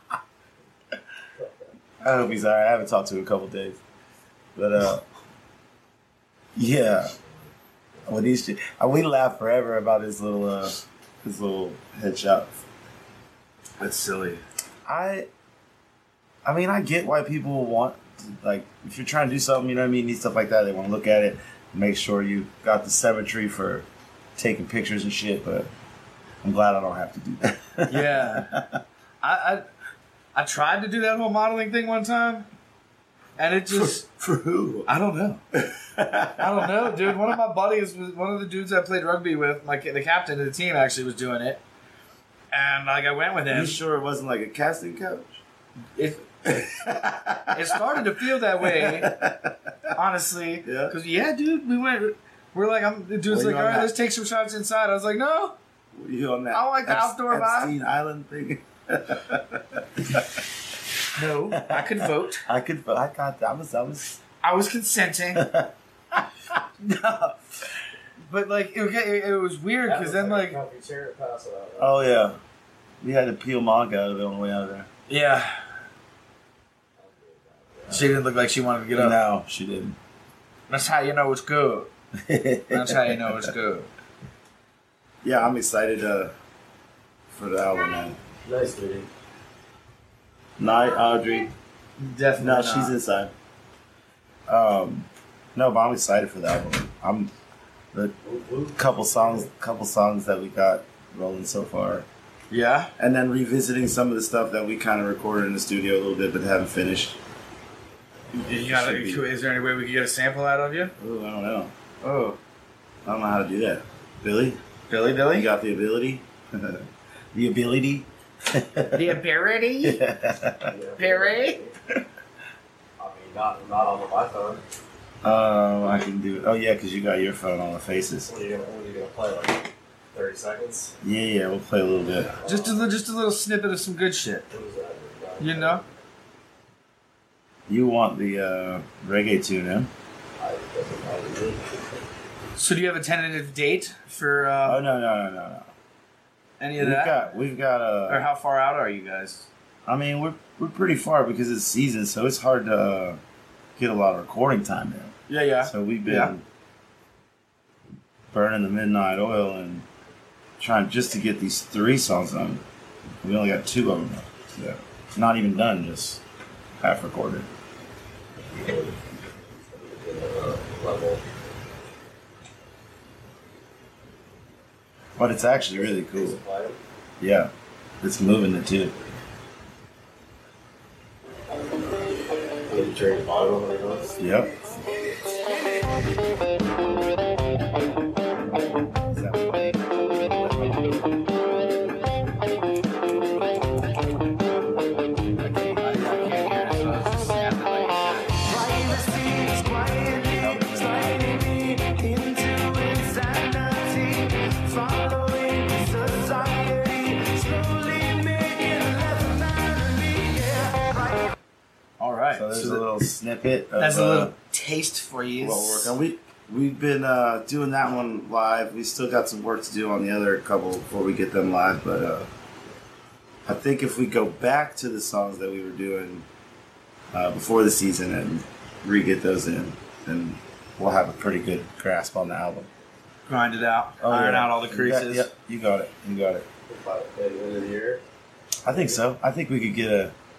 I hope he's alright. I haven't talked to him in a couple days. But, yeah. When these shit, we laugh forever about his little headshots. That's silly. I mean, I get why people want, like, if you're trying to do something, you know what I mean, need stuff like that, they want to look at it, make sure you got the symmetry for taking pictures and shit, but I'm glad I don't have to do that. Yeah. I tried to do that whole modeling thing one time, and it just For who? I don't know. I don't know, dude. One of my buddies was one of the dudes I played rugby with, like the captain of the team actually was doing it. And like I went with Are him. you sure it wasn't like a casting couch? It started to feel that way, honestly. Yeah. Because dude, we're like, the dude's Well, like, you're all on right, that. let's take some shots inside. I was like, no, You on that? I like the outdoor vibe. Epstein Island thing. No, I could vote. I got that. I was consenting. No. But like it was weird because then like Oh yeah, we had to peel Monk out of it on the way out of there. yeah, she didn't look like she wanted to get up. No, she didn't. That's how you know it's good. That's how you know it's good. Yeah, I'm excited for the album, man. Nice, dude. Night, Audrey. Definitely. No, not. she's inside. No, but I'm excited for the album. The couple songs that we got rolling so far, Yeah. and then revisiting some of the stuff that we kind of recorded in the studio a little bit but haven't finished. You gotta, is there any way we could get a sample out of you? Ooh, I don't know. Oh, I don't know how to do that. Billy, Billy. you got the ability. The ability. The ability. Yeah. Barry? I mean, not on my phone. I can do it. Oh yeah, because you got your phone on the faces. What are you gonna play, like 30 seconds? Yeah, we'll play a little bit. Just a little snippet of some good shit. What is that? You know? You want the reggae tune, huh? I doesn't matter. So do you have a tentative date for Oh no. any of that? We've got Or how far out are you guys? I mean, we're pretty far because it's season, so it's hard to get a lot of recording time in. Yeah. So we've been Yeah. burning the midnight oil and trying just to get these 3 songs done. We only got 2 of them. So not even done, just half recorded. Level. But it's actually really cool. Yeah, it's moving it too. Did you turn the bottom of it on? Yep. All right. So there's a little snippet. Of, That's a little taste for you. what we're working. We've been doing that one live. We still got some work to do on the other couple before we get them live. But I think if we go back to the songs that we were doing before the season and re-get those in, then we'll have a pretty good grasp on the album. Grind it out. Iron out all the creases. Yep, you got it. By the end of the year. I think so. I think we could get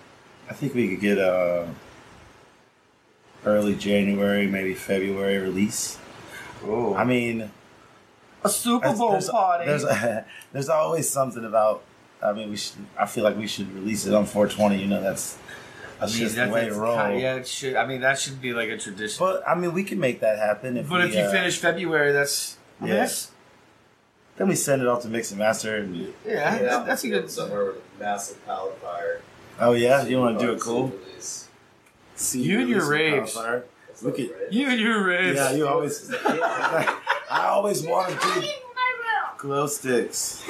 early January, maybe February release. Oh. I mean, A Super Bowl party. There's always something about. I mean, I feel like we should release it on 420. You know, that's just the way to roll. Yeah, it should. I mean, that should be like a tradition. But I mean, we can make that happen. If But if you finish February, that's Yes. Then we send it off to Mix and Master. And, that's a good. Somewhere with a massive pallet fire. oh yeah, you want to do it cool? See, You and your raves. Look at You and your raves. yeah. You always. I always wanted to glow sticks.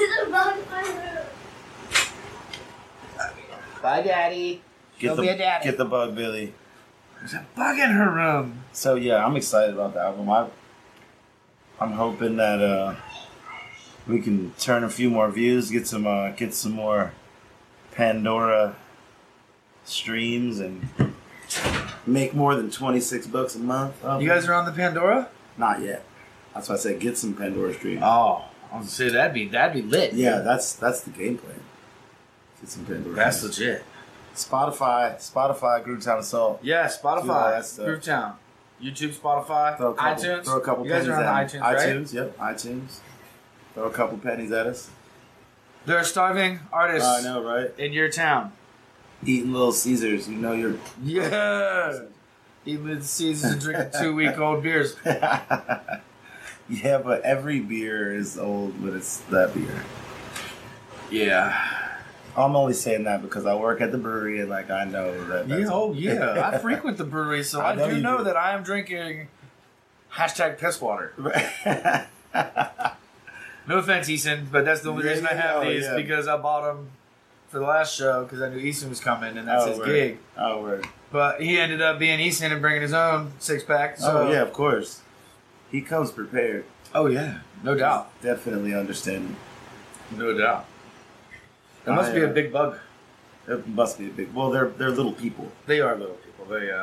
Bye, Daddy. Go be a daddy. Get the bug, Billy. There's a bug in her room. So yeah, I'm excited about the album. I'm hoping that we can turn a few more views, get some more Pandora streams, and make more than $26 a month. You guys are on the Pandora? Not yet. That's why I said get some Pandora streams. Oh, I was gonna say that'd be lit. Yeah, that's the game plan. Get some Pandora. That's streams. legit. Spotify, Groovetown Assault. Yeah, Do all Spotify, that stuff. Groovetown, YouTube, Spotify, iTunes. Throw a couple You guys pennies are on at iTunes, them. right? iTunes, yep, iTunes. Throw a couple pennies at us. There are starving artists I know, right? in your town. Eating Little Caesars, you know you're. Yeah. Eating Little Caesars and drinking 2-week-old beers. Yeah, but every beer is old when it's that beer. Yeah. I'm only saying that because I work at the brewery and like I know that. Yeah, That's oh yeah. I frequent the brewery, so I do you know do. that I am drinking #piss water. No offense, Eason, but that's the only reason I have these because I bought them for the last show because I knew Eason was coming and that's his gig. Oh, word. But he ended up being Eason and bringing his own 6-pack. So. Oh, yeah, of course. He comes prepared. Oh, yeah. No doubt. Definitely understanding. No doubt. It must be a big bug. It must be a big... Well, they're little people. They are little people. They,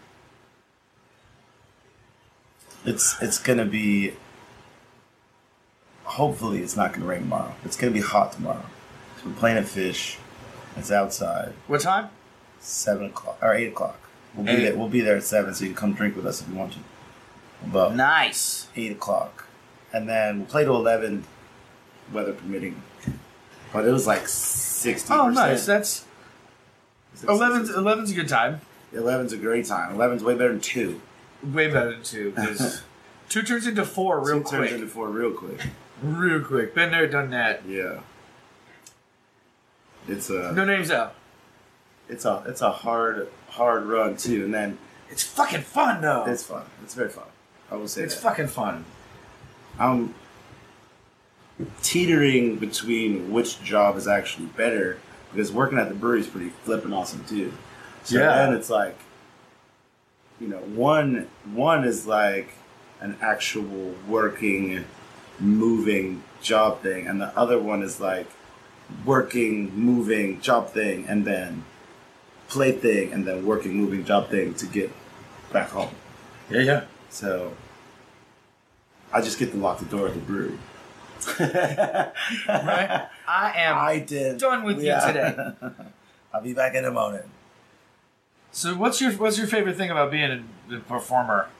It's going to be... Hopefully it's not going to rain tomorrow. It's going to be hot tomorrow. So we're playing at Fish. It's outside. What time? 7 o'clock. Or 8 o'clock. We'll be there at 7, so you can come drink with us if you want to. But nice. 8 o'clock. And then we'll play to 11, weather permitting. But it was like 60%. Oh, nice. That's... 11's a good time. 11's a great time. 11's way better than 2. Way better than 2. Because 2 turns into 4 real quick. 2 turns into 4 real quick. Real quick. Been there, done that. Yeah. It's a... No names out. It's a hard run, too. And then... It's fucking fun, though. It's fun. It's very fun. I will say it's fucking fun. I'm teetering between which job is actually better because working at the brewery is pretty flipping awesome too. So then it's like, one is like an actual working, moving job thing, and the other one is like working, moving job thing, and then play thing, and then working, moving job thing to get back home. Yeah. So I just get to lock the door at the brewery. Right? I am done with you today. I'll be back in a moment. So what's your favorite thing about being a performer?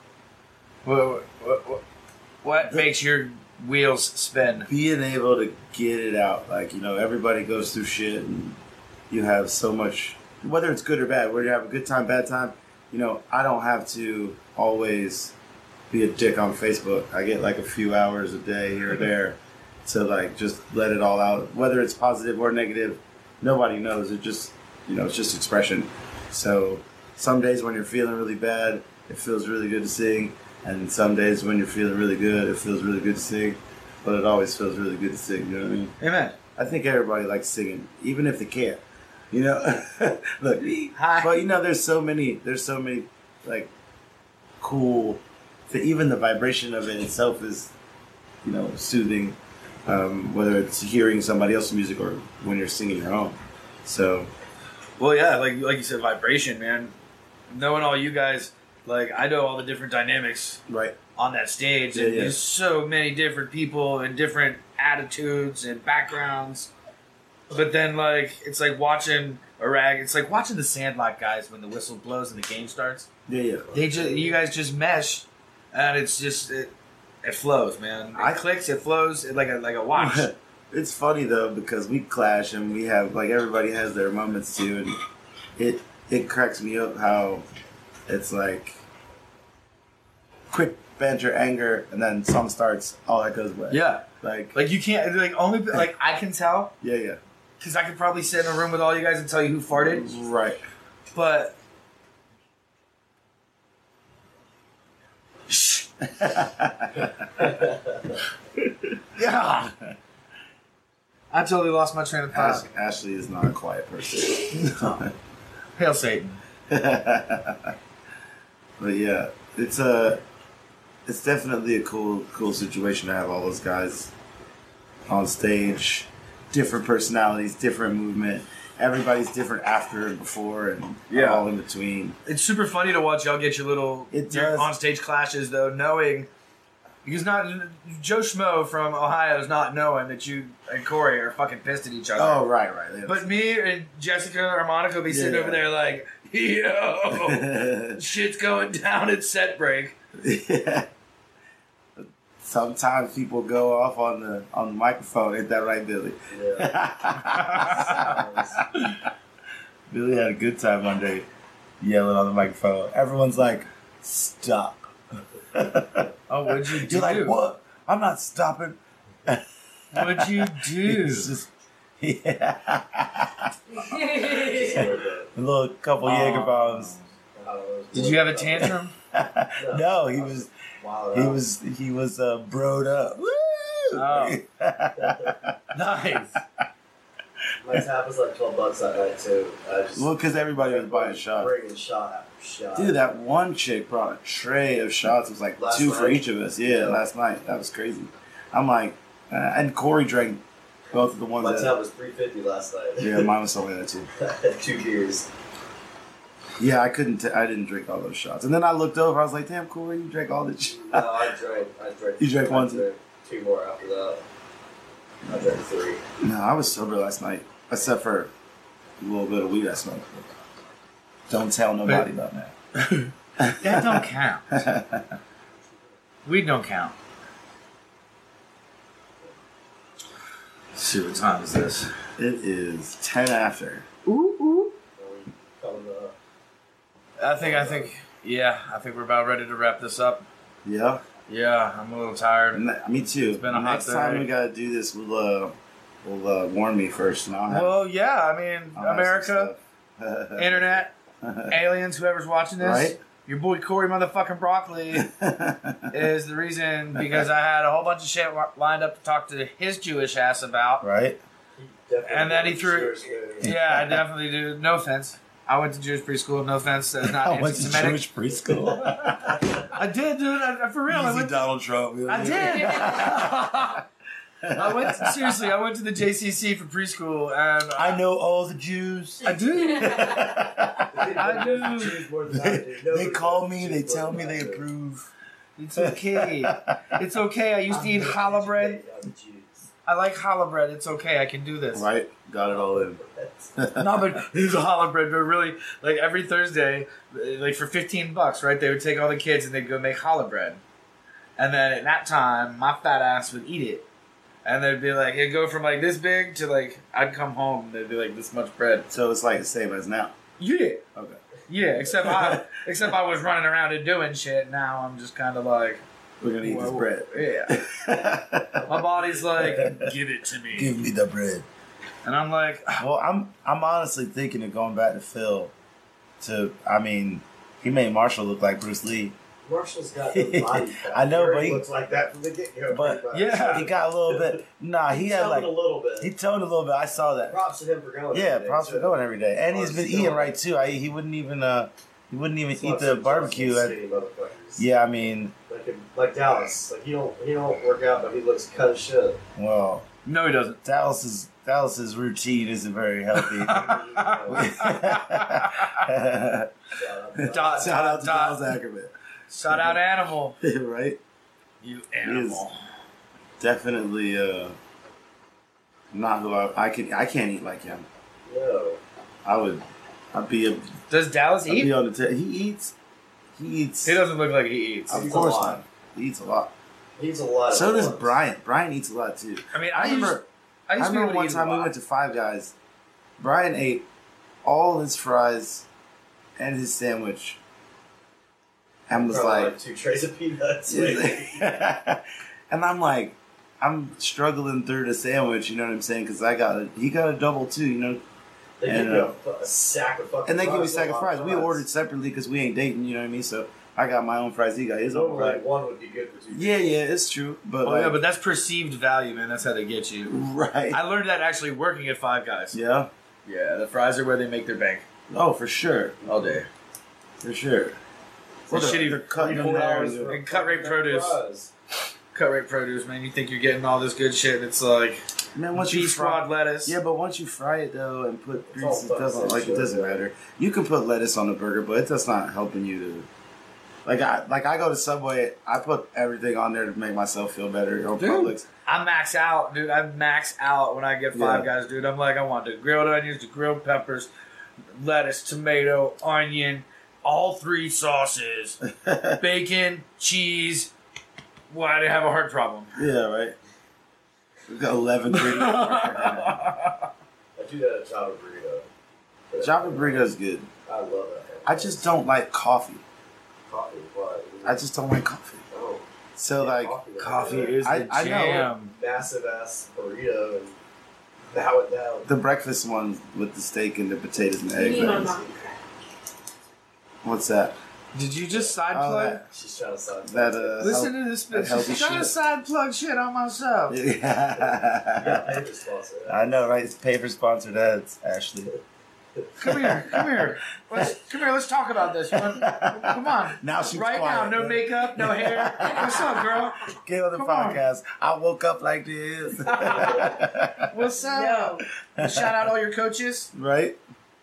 What makes your wheels spin? Being able to get it out. Like, everybody goes through shit and you have so much, whether it's good or bad, whether you have a good time, bad time, I don't have to always be a dick on Facebook. I get like a few hours a day here or there to like just let it all out. Whether it's positive or negative, nobody knows. It just, it's just expression. So some days when you're feeling really bad, it feels really good to sing. And some days when you're feeling really good, it feels really good to sing. But it always feels really good to sing, you know what I mean? Amen. I think everybody likes singing, even if they can't. Look, hi. But there's so many like cool. Even the vibration of it itself is, soothing. Whether it's hearing somebody else's music or when you're singing your own. So, well, yeah, like you said, vibration, man. Knowing all you guys, like I know all the different dynamics right on that stage, and there's so many different people and different attitudes and backgrounds. But then, like, it's like watching it's like watching the Sandlot guys when the whistle blows and the game starts. Yeah. You guys just mesh, and it's just it flows, man. It clicks, it flows, like a watch. It's funny though because we clash and we have like everybody has their moments too, and it cracks me up how it's like quick banter, anger, and then song starts, all that goes away. Yeah, like you can't like I can tell. Yeah. Because I could probably sit in a room with all you guys and tell you who farted. Right. But... yeah. I totally lost my train of thought. Ashley is not a quiet person. No. Hail Satan. But yeah, it's definitely a cool situation to have all those guys on stage. Different personalities, different movement. Everybody's different after and before and all in between. It's super funny to watch y'all get your on stage clashes though, knowing because Joe Schmo from Ohio is not knowing that you and Corey are fucking pissed at each other. Oh right. But me and Jessica or Monica be sitting over there like, yo, shit's going down at set break. Yeah. Sometimes people go off on the microphone. Ain't that right, Billy? Yeah. Billy had a good time one day yelling on the microphone. Everyone's like, stop. Oh, what'd you do? You're like, what? I'm not stopping. What'd you do? It's just, a little couple Jaeger bombs. Did you have a tantrum? No, he was broed up. Woo! Oh. Nice. My tab was like $12 that night too. I just Well, because everybody was buying shots. bringing shot after shot. Dude, that one chick brought a tray of shots. It was like Last 2 for night? each of us. Yeah, last night. That was crazy. I'm like, and Corey drank both of the ones My that. tab was $3.50 last night. Yeah, mine was something like that too. I had 2 beers. Yeah, I couldn't. I didn't drink all those shots. And then I looked over. I was like, "Damn, Corey, you drank all the shots." No, I drank. You drank one I drank 2 more after that. I drank 3. No, I was sober last night, except for a little bit of weed I smoked. Don't tell nobody about that. That don't count. Weed don't count. Let's see what time is this? It is 10 after. I think, I think we're about ready to wrap this up. Yeah, Yeah, I'm a little tired. me too. It's been a hot Next time day. we gotta do this, we'll warn me first. And I'll have, Well, yeah, I mean, I'll have America, some stuff. internet, aliens, whoever's watching this. Right? Your boy Corey motherfucking Broccoli is the reason because I had a whole bunch of shit lined up to talk to his Jewish ass about. Right? And then he threw. Yeah, I definitely do. No offense. I went to Jewish preschool. No offense. That's not I went to anti-Semitic. Jewish preschool. I did, dude. For real. I Easy went. Donald Trump. I did. I went seriously. I went to the JCC for preschool, and I know all the Jews. I do. I do. They call me. They tell me they approve. It's okay. It's okay. I used to eat challah bread. I like challah bread. It's okay. I can do this. Right? Got it all in. No, but it's challah bread. But really, like every Thursday, like for $15, right? They would take all the kids and they'd go make challah bread, and then at that time, my fat ass would eat it. And they'd be like, it'd go from like this big to like, I'd come home and they'd be like this much bread. So it's like the same as now. Yeah. Okay. Yeah, except I was running around and doing shit. Now I'm just kind of like, We're gonna eat this bread. Yeah. My body's like, give it to me. Give me the bread. And I'm like, Well, I'm honestly thinking of going back to Phil. I mean, he made Marshall look like Bruce Lee. Marshall's got the body fat. I know, Gary but he- looks like that from the get-go. But pretty much. yeah. He got a little bit. Nah, he had toned like a little bit. he toned a little bit. I saw that. Props to him for going. Yeah, every day, props for too. going every day, and he's been Props eating going. right too. He wouldn't even It's eat not the some barbecue. skinny motherfuckers. Yeah, I mean, Like Dallas. Like he don't work out, but he looks cut as shit. well, no, he doesn't. Dallas's routine isn't very healthy. Dot, Shout out to dot. Dallas Ackerman. Shout out animal. Right? You animal. Definitely not who I can't eat like him. No. I'd be Does Dallas I'd be eat? on the he eats. He doesn't look like he eats. Of He eats course a lot. not. He eats a lot. He eats a lot. So at does once. Brian. Brian eats a lot too. I mean, I remember I used to be able to one eat a time we lot. went to Five Guys. Brian ate all his fries and his sandwich, and was Probably like, 2 trays of peanuts. maybe. and I'm like, I'm struggling through the sandwich. You know what I'm saying? Because he got a double too. You know, They give And, you a sack of fucking and they give you a fries, sack of lot fries. We ordered separately because we ain't dating. You know what I mean? So I got my own fries. He got his own Normally fries. one would be good for 2. Yeah, it's true. But Oh yeah, but that's perceived value, man. That's how they get you. right. I learned that actually working at Five Guys. Yeah. Yeah, the fries are where they make their bank Oh, for sure. all day. For sure. The shitty they're cutting them $3-4 there. and cut rate produce. Fries. Cut rate produce, man. You think you're getting all this good shit? It's like Man, once you beef fry, squad lettuce. yeah, but once you fry it though and put It's all grease, it doesn't fucking it doesn't shit. matter. You can put lettuce on the burger, but that's not helping you to. I go to Subway, I put everything on there to make myself feel better. Or Dude. Publix. I max out, dude. I max out when I get Five Yeah. Guys, dude. I'm like, I want the grilled onions, the grilled peppers, lettuce, tomato, onion, all 3 sauces, bacon, cheese. Why do I have a heart problem? Yeah, right. We've got 11 ingredients. I do that at Java Burrito. Java burrito is good. I love that. I just don't like coffee. Coffee. What? I just don't like coffee. Oh, So yeah, like, Coffee is I the know. jam. massive ass burrito and bow it down. the breakfast ones with the steak and the potatoes and You eggs. need my that is- mommy crack. What's that? Did you just side Oh, plug? She's trying to sign that Listen to this bitch. healthy She's trying to shit. side plug shit on myself. Yeah. paper sponsor. I know, right? It's paper sponsored ads, Ashley. Come here. Let's talk about this. Come on. Now she's right quiet. now, no makeup, no hair. What's up, girl? Get on the Come on. podcast. I woke up like this. What's up? Shout out all your coaches. Right?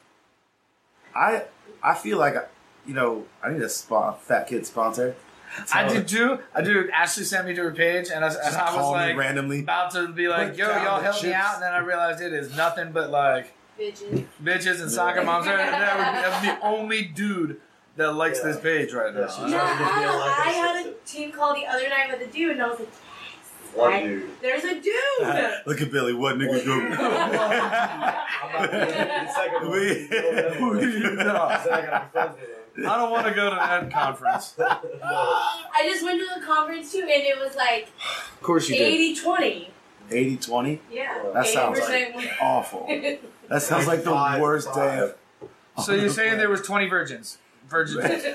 I feel like, I need a fat kid sponsor. I did too. Ashley sent me to her page, and I was Call me like, randomly. about to be like, Put yo, down y'all the help me chips. out, and then I realized it is nothing but like bitches and soccer moms. That would be the only dude that likes this page right now. She's No, trying to feel like I a had a sister. team call the other night with a dude, and I was like, One dude. there's a dude! Look at Billy. What niggas go? I'm not it's like a Who do you know? I gotta be friends with him. I don't want to go to that conference. No. I just went to the conference too, and it was like Of course you did. 80-20. 80-20? Yeah. That sounds 80% awful. That sounds like the Five, worst day. So you're saying there was 20 virgins? 20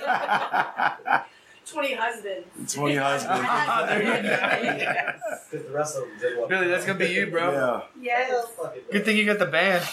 husbands. 20 husbands. Because the rest of them did what. Billy, that's gonna be you, bro. Yeah. Yes. Good thing you got the band.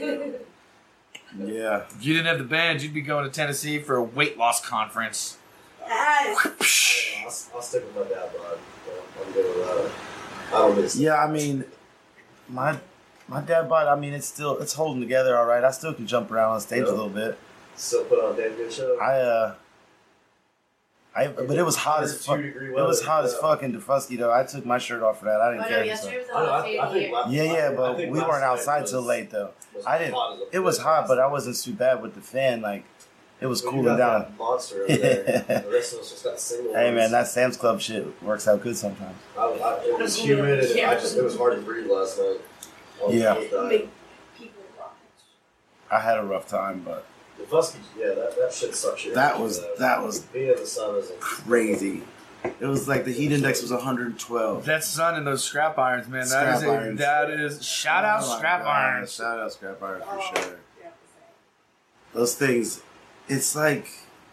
Yeah. If you didn't have the band, you'd be going to Tennessee for a weight loss conference. Yes. I'll stick with my dad, bud. I'm good with that. I don't miss it. Yeah, I mean, my dad bod, it's holding together all right. I still can jump around on stage a little bit. Still put on a damn good show. But it was hot as fuck. 2-degree It was weather, hot as yeah. fuck in Defusky though. I took my shirt off for that. I Oh didn't no, care. yesterday was the I don't know, hottest day of the year. Yeah, but I think we last weren't night outside was- till late though. was I didn't. hot as a It was bitch. hot, but I wasn't too bad with the fan. Like, it was Well, you cooling got down. that monster over there. The rest of us just got single Hey ones. man, that Sam's Club shit works out good sometimes. It was humid and it was hard to breathe last night. Yeah. Make people rock. I had a rough time, but The Fusky, that shit sucks. Your that energy, was though. that was Being in the sun is crazy. It was like the heat index was 112. That sun and those scrap irons, man. Scrap irons. That is shout out Oh my scrap God. irons. Shout out scrap irons for Oh, sure. Those things, it's like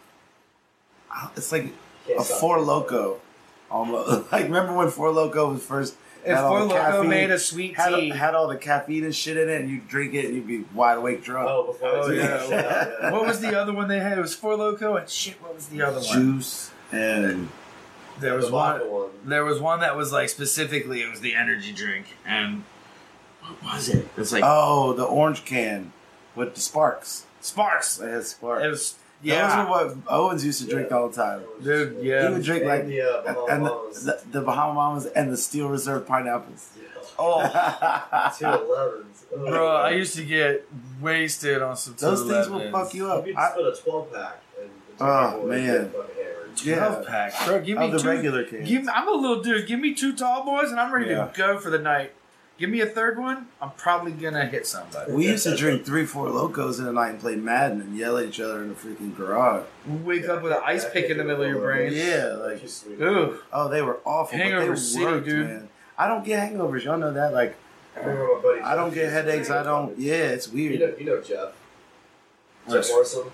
Can't a stop. Four Loco, almost. Like remember when Four Loco was first If had all Four the Loko caffeine, made a sweet had, tea, had all the caffeine and shit in it, and you drink it and you'd be wide awake drunk. Oh, before Oh, I yeah. took that shit out, what was the other one they had? It was Four Loko and shit. What was the other one? Juice and There was The vodka one. There was one that was like specifically it was the energy drink, and what was it? It was like oh, the orange can with the sparks. Sparks. They had sparks. It was Those were what Owens used to drink all the time. dude. He Yeah. would drink like And the and Bahamas. the Bahama Mamas and the Steel Reserve pineapples. Oh, 211s. Oh, bro, I used to get wasted on some. Those things will 211s. fuck you You up. could just put a 12 pack and Oh, people would man. get fucking hammered. Yeah. 12 pack, bro. Give me Of the two regular cans. I'm a little dude. Give me two tall boys, and I'm ready Yeah. to go for the night. Give me a third one. I'm probably gonna hit somebody. We used to drink 3-4 Locos in the night and play Madden and yell at each other in the freaking garage. We wake up with an ice pick in the middle of your brain. Yeah, like, Ooh. oh, they were awful. Hangover but they city, worked, dude. Man. I don't get hangovers. Y'all know that. Like, I remember my buddy I don't Jeff get used to headaches. drink I don't. fucking- Yeah, it's weird. You know Jeff. Yes. Jeff Morrison.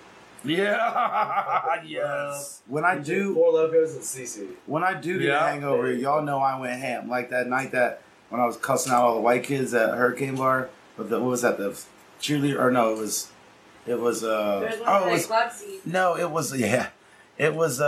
Yeah. yes. When I He did do, 4 Locos and CC. when I do get Yeah. a hangover, y'all know I went ham. Like that night that when I was cussing out all the white kids at Hurricane Bar. But what was that? The cheerleader? Or no, it was. There's one Oh, it at was. Club Seat. No, it was. Yeah, it was.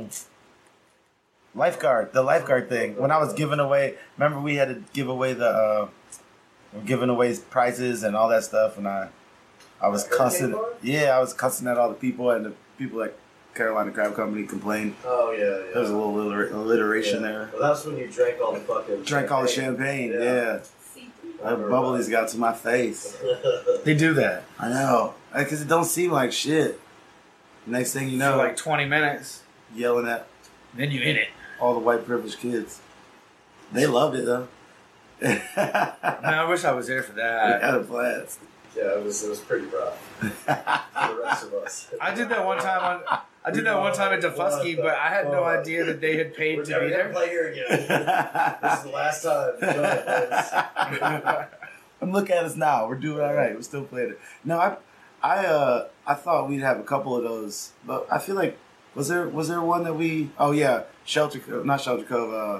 Lifeguard. The lifeguard thing. When I was giving away. Remember we had to give away the. Giving away prizes and all that stuff, and I was At Hurricane cussing. Bar? Yeah, I was cussing at all the people, and the people at Carolina Crab Company complained. Oh, yeah, yeah. There was a little alliteration there. Well, that's when you drank all the fucking Drank all the champagne. Yeah, I that remember bubblies got to my face. that. They do that I know, because it don't seem like shit. Next thing you know, for like 20 minutes. yelling at Then you in it. all the white privileged kids. They loved it though. Man, I wish I was there for We that. had a blast. Yeah, it was pretty rough for the rest of us. I did that one time at Defusky, but I had no idea that they had paid We're to never be gonna there. play here again. This is the last time. Go ahead, boys. And look at us now. We're doing all right. We're still playing it. No, I thought we'd have a couple of those, but I feel like Was there one that we? Oh yeah, not Shelter Cove.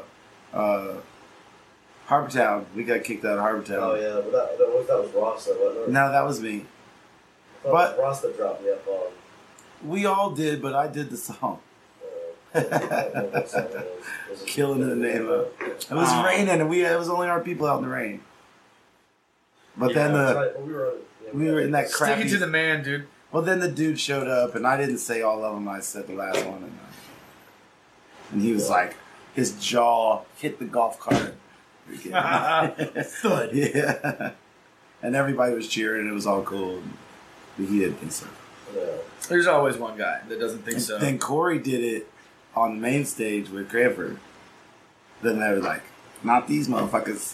Harbor Town. We got kicked out of Harbor Town. Oh yeah, but that was Ross that wasn't it? No, that was me. I thought it was Ross that dropped me up on. We all did, but I did the song. I don't know what song it was. Killing in the name of. It was raining, and it was only our people out in the rain. But then we were in that crappy. Stick it to the man, dude. Well, then the dude showed up, and I didn't say all of them. I said the last one, and he was like, his jaw hit the golf cart. Thud. Yeah. And everybody was cheering, and it was all cool. But he didn't think so. Yeah. There's always one guy that doesn't think so. Then Corey did it on the main stage with Cranford. Then they were like, not these motherfuckers.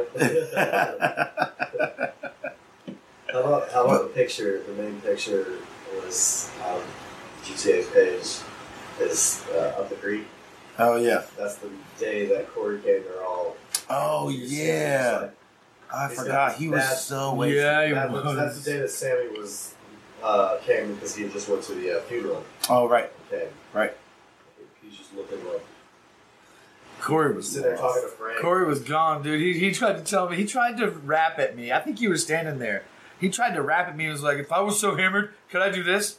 How about the picture? The main picture was GTA's page is up the creek. Oh, yeah. That's the day that Corey came. They're all. Oh, yeah. I forgot. He was so wasted. Yeah, he That's was. the day that Sammy was came because he just went to the funeral. Oh, right. Okay. Right. He's just looking like. Corey was Sitting there talking to Frank. Corey was gone, dude. He tried to tell me. He tried to rap at me. I think he was standing there. He tried to rap at me. He was like, if I was so hammered, could I do this?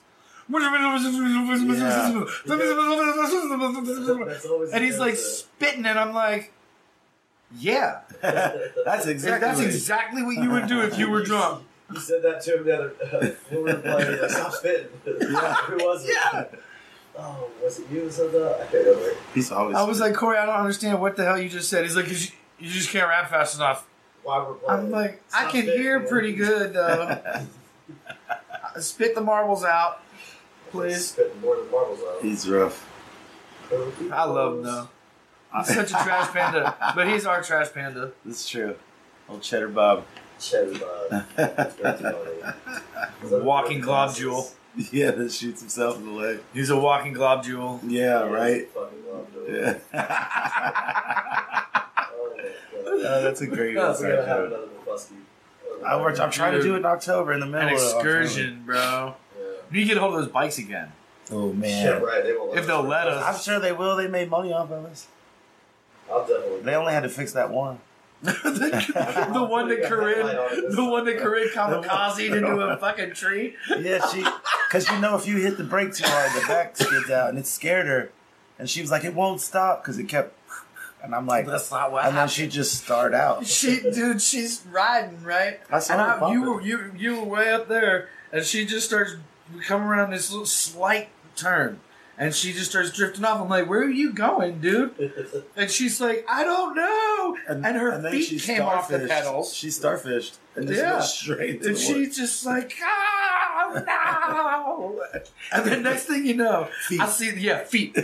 And he's like spitting, and I'm like, yeah. That's exactly what you would do if you were drunk. You said that to him the other when we were playing. Like, stop spitting. Yeah. Who was it? Yeah. Oh, was it you that said that? I can't remember. He's always. I was like, Corey, I don't understand what the hell you just said. He's like, 'cause you just can't rap fast enough. Why we're playing? I'm like, I Stop can spitting, hear man. pretty good, though. Spit the marbles out, please. Spitting more than marbles out. He's rough. I love him, though. He's such a trash panda, but he's our trash panda. That's true. Old Cheddar Bob. Cheddar Bob. That's very funny. Walking globule. Yeah, that shoots himself in the leg. He's a walking globule. Yeah, right. Fucking love Yeah. Oh, my God. Oh, that's a great We gotta inside have joke. another Bukowski. I'm trying to do it in October in the middle An of excursion, bro. Yeah. We need to get hold of those bikes again. Oh Shit, right. They won't If they'll let us. I'm sure they will. They made money off of us. I'll definitely. They only had to fix that one. the one that Corinne kamikaze into a fucking tree. Yeah, because if you hit the brake too hard, the back skids out, and it scared her. And she was like, it won't stop because it kept. And I'm like, That's not what and then happened. she just started out. She's riding, right? I saw her you were way up there, and she just starts coming around this little slight turn, and she just starts drifting off. I'm like, where are you going, dude? And she's like, I don't know. And her then feet she came off the starfished. pedals. She starfished and just went straight to And the she's just like, oh no. And the next thing you know, Feet. I see, feet.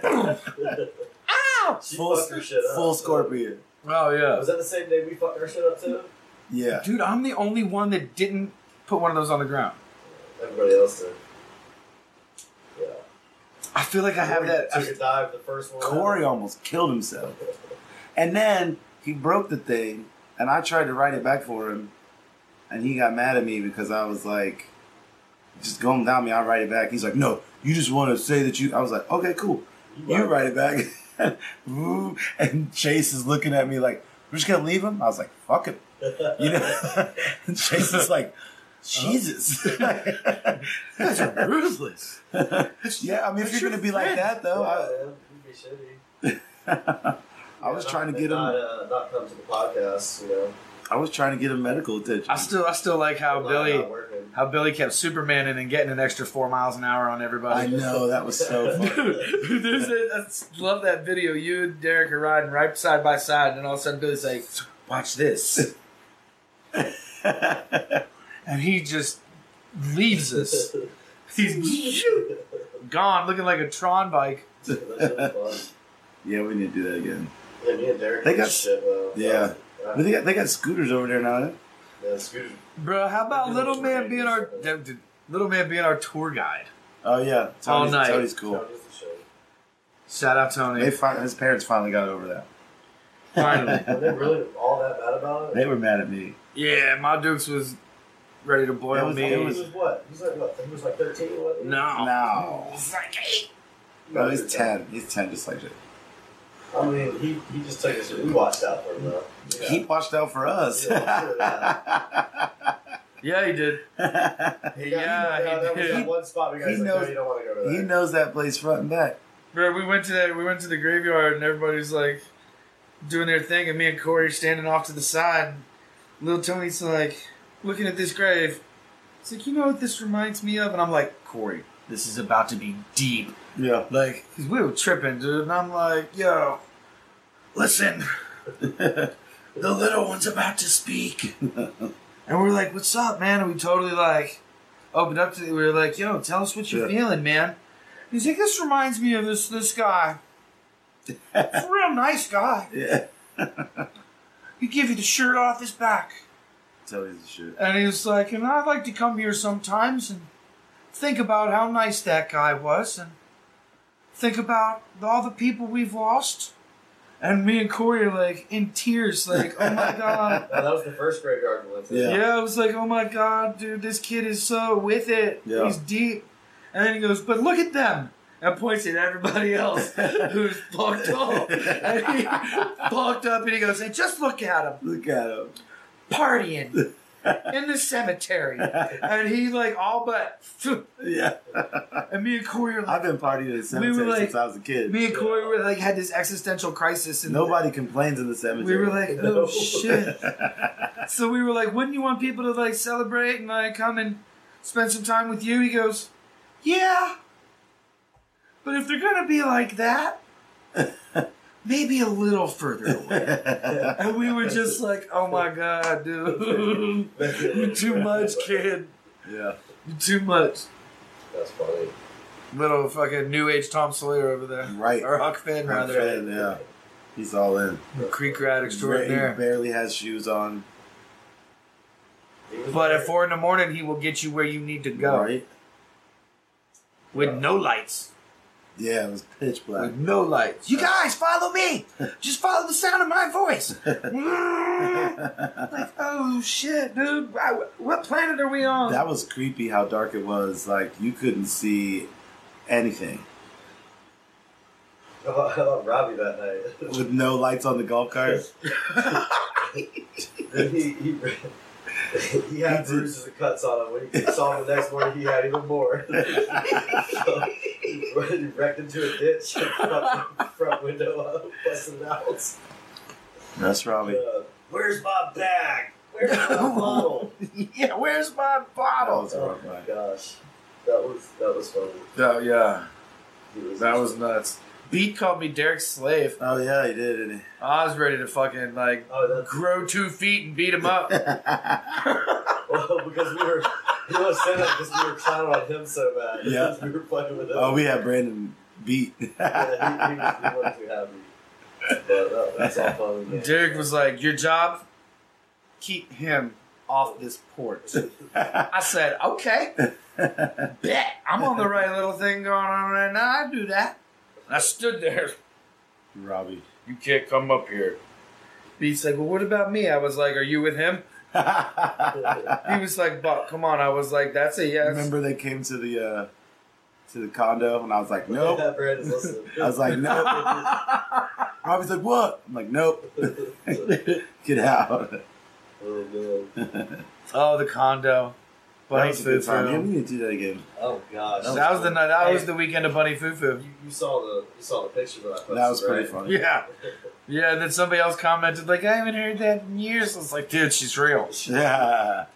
Ow! She fucked her shit up. full scorpion. Oh, yeah. Was that the same day we fucked our shit up too? Yeah. Dude, I'm the only one that didn't put one of those on the ground. Everybody else did. Yeah. I feel like I have Corey that. Took a dive the first one. Corey almost killed himself. And then he broke the thing, and I tried to write it back for him, and he got mad at me because I was like, just going down me, I'll write it back. He's like, no, you just want to say that you... I was like, okay, cool. You write it back. And Chase is looking at me like, we're just going to leave him? I was like, fuck him. You know? And Chase is like, Jesus. You guys are ruthless. Yeah, I mean, if you're going to be like that, though... You'd be shitty. I was trying to get him... Not come to the podcast, you know. I was trying to get him medical attention. I still like how Billy kept Supermaning and getting an extra 4 miles an hour on everybody. I know, that was so funny. Dude, I love that video. You and Derek are riding right side by side, and all of a sudden Billy's like, watch this. And he just leaves us. He's gone, looking like a Tron bike. That's really fun. Yeah, we need to do that again. Yeah, me and Derek They did got- shit, Yeah. But they got scooters over there now, eh? Yeah, scooters. Bro, how about Little Man being our tour guide? Oh, yeah. All night. Tony's cool. Tony's the shit. Shout out Tony. His parents finally got over that. Finally. Were they really all that mad about it? They were mad at me. Yeah, my Dukes was ready to boil It was- me. it He was what? He was like what? He was like 13, wasn't he? No. No. He's like 8. No, he's 10. He's 10 just like Jake. I mean, he just took us. We watched out for him though. Yeah. He watched out for us. Yeah, he did. That was that one spot we guys He like, knows- no, you don't want to go to that. He knows that place front and back. Bro, we went to the graveyard and everybody's like doing their thing, and me and Corey are standing off to the side. And little Tony's like looking at this grave. He's like, you know what this reminds me of? And I'm like, Corey, this is about to be deep. Yeah. Like, cause we were tripping, dude. And I'm like, yo, listen, the little one's about to speak. And we're like, what's up, man? And we totally like opened up to it. We were like, yo, tell us what you're feeling, man. He's like, this reminds me of this guy. He's a real nice guy. Yeah. He'd give you the shirt off his back. Tell you the shit. And he was like, and I'd like to come here sometimes and think about how nice that guy was and think about all the people we've lost. And me and Corey are like in tears, like, oh my God. That was the first graveyard we went to. Yeah. I was like, oh my God, dude, this kid is so with it. Yeah. He's deep. And then he goes, but look at them. And points at everybody else who's fucked up. And he fucked up and he goes, and just look at him. Look at him. Partying in the cemetery. And he like all but. Yeah. And me and Corey are I've like, been partying in the cemetery We were like- since I was a kid. me and Corey were like, had this existential crisis. And Nobody complains in the we cemetery. were like, oh shit. So we were like, wouldn't you want people to like celebrate and like come and spend some time with you? He goes, yeah. But if they're going to be like that, maybe a little further away. And we were just like, oh my God, dude. You're too much, kid. Yeah. You're too much. That's funny. Little fucking new age Tom Sawyer over there. Right. Or Huck Finn, rather. Fan, yeah. He's all in. Creek rat He extraordinaire. barely has shoes on. But at 4 a.m, he will get you where you need to go. Right? With no lights. Yeah, it was pitch black. With no lights. You guys, follow me! Just follow the sound of my voice! Like, oh shit, dude. What planet are we on? That was creepy how dark it was. Like, you couldn't see anything. How about Robbie that night? With no lights on the golf cart. He had bruises and cuts on him. When he saw him the next morning, he had even more. So he wrecked into a ditch, front window up, busting out. That's Robbie. Where's my bag? Where's my bottle? Yeah, where's my That bottle? was a Oh rough my night. gosh, that was funny. Oh, yeah. He That was nuts. Beat called me Derek's slave. Oh, yeah, he did, didn't he? I was ready to fucking, like, grow 2 feet and beat him up. Well, because he was saying that because we were clowning on him so bad. Yeah. We were fucking with him. Oh, we had Brandon beat. Yeah, he wasn't too happy. But that's all fun. Yeah. Derek was like, your job? Keep him off this porch. I said, okay. Bet. I'm on the right little thing going on right now. I do that. And I stood there. Robbie. You can't come up here. Beat's like, well, what about me? I was like, are you with him? He was like, Buck, come on. I was like, that's a yes. Remember they came to the condo and I was like, nope. Yeah, Brandon's listening. I was like, nope. Robbie's like, what? I'm like, nope. Get out. Oh, man. Oh, the condo. That Bunny was a good time. Yeah, Foo we Foo. need to do that again. Oh, gosh. That was the night. That was the weekend of Bunny Foo Foo. You saw the picture that I posted, That was pretty right? funny. Yeah. Yeah, and then somebody else commented, like, I haven't heard that in years. I was like, dude, she's real. Yeah.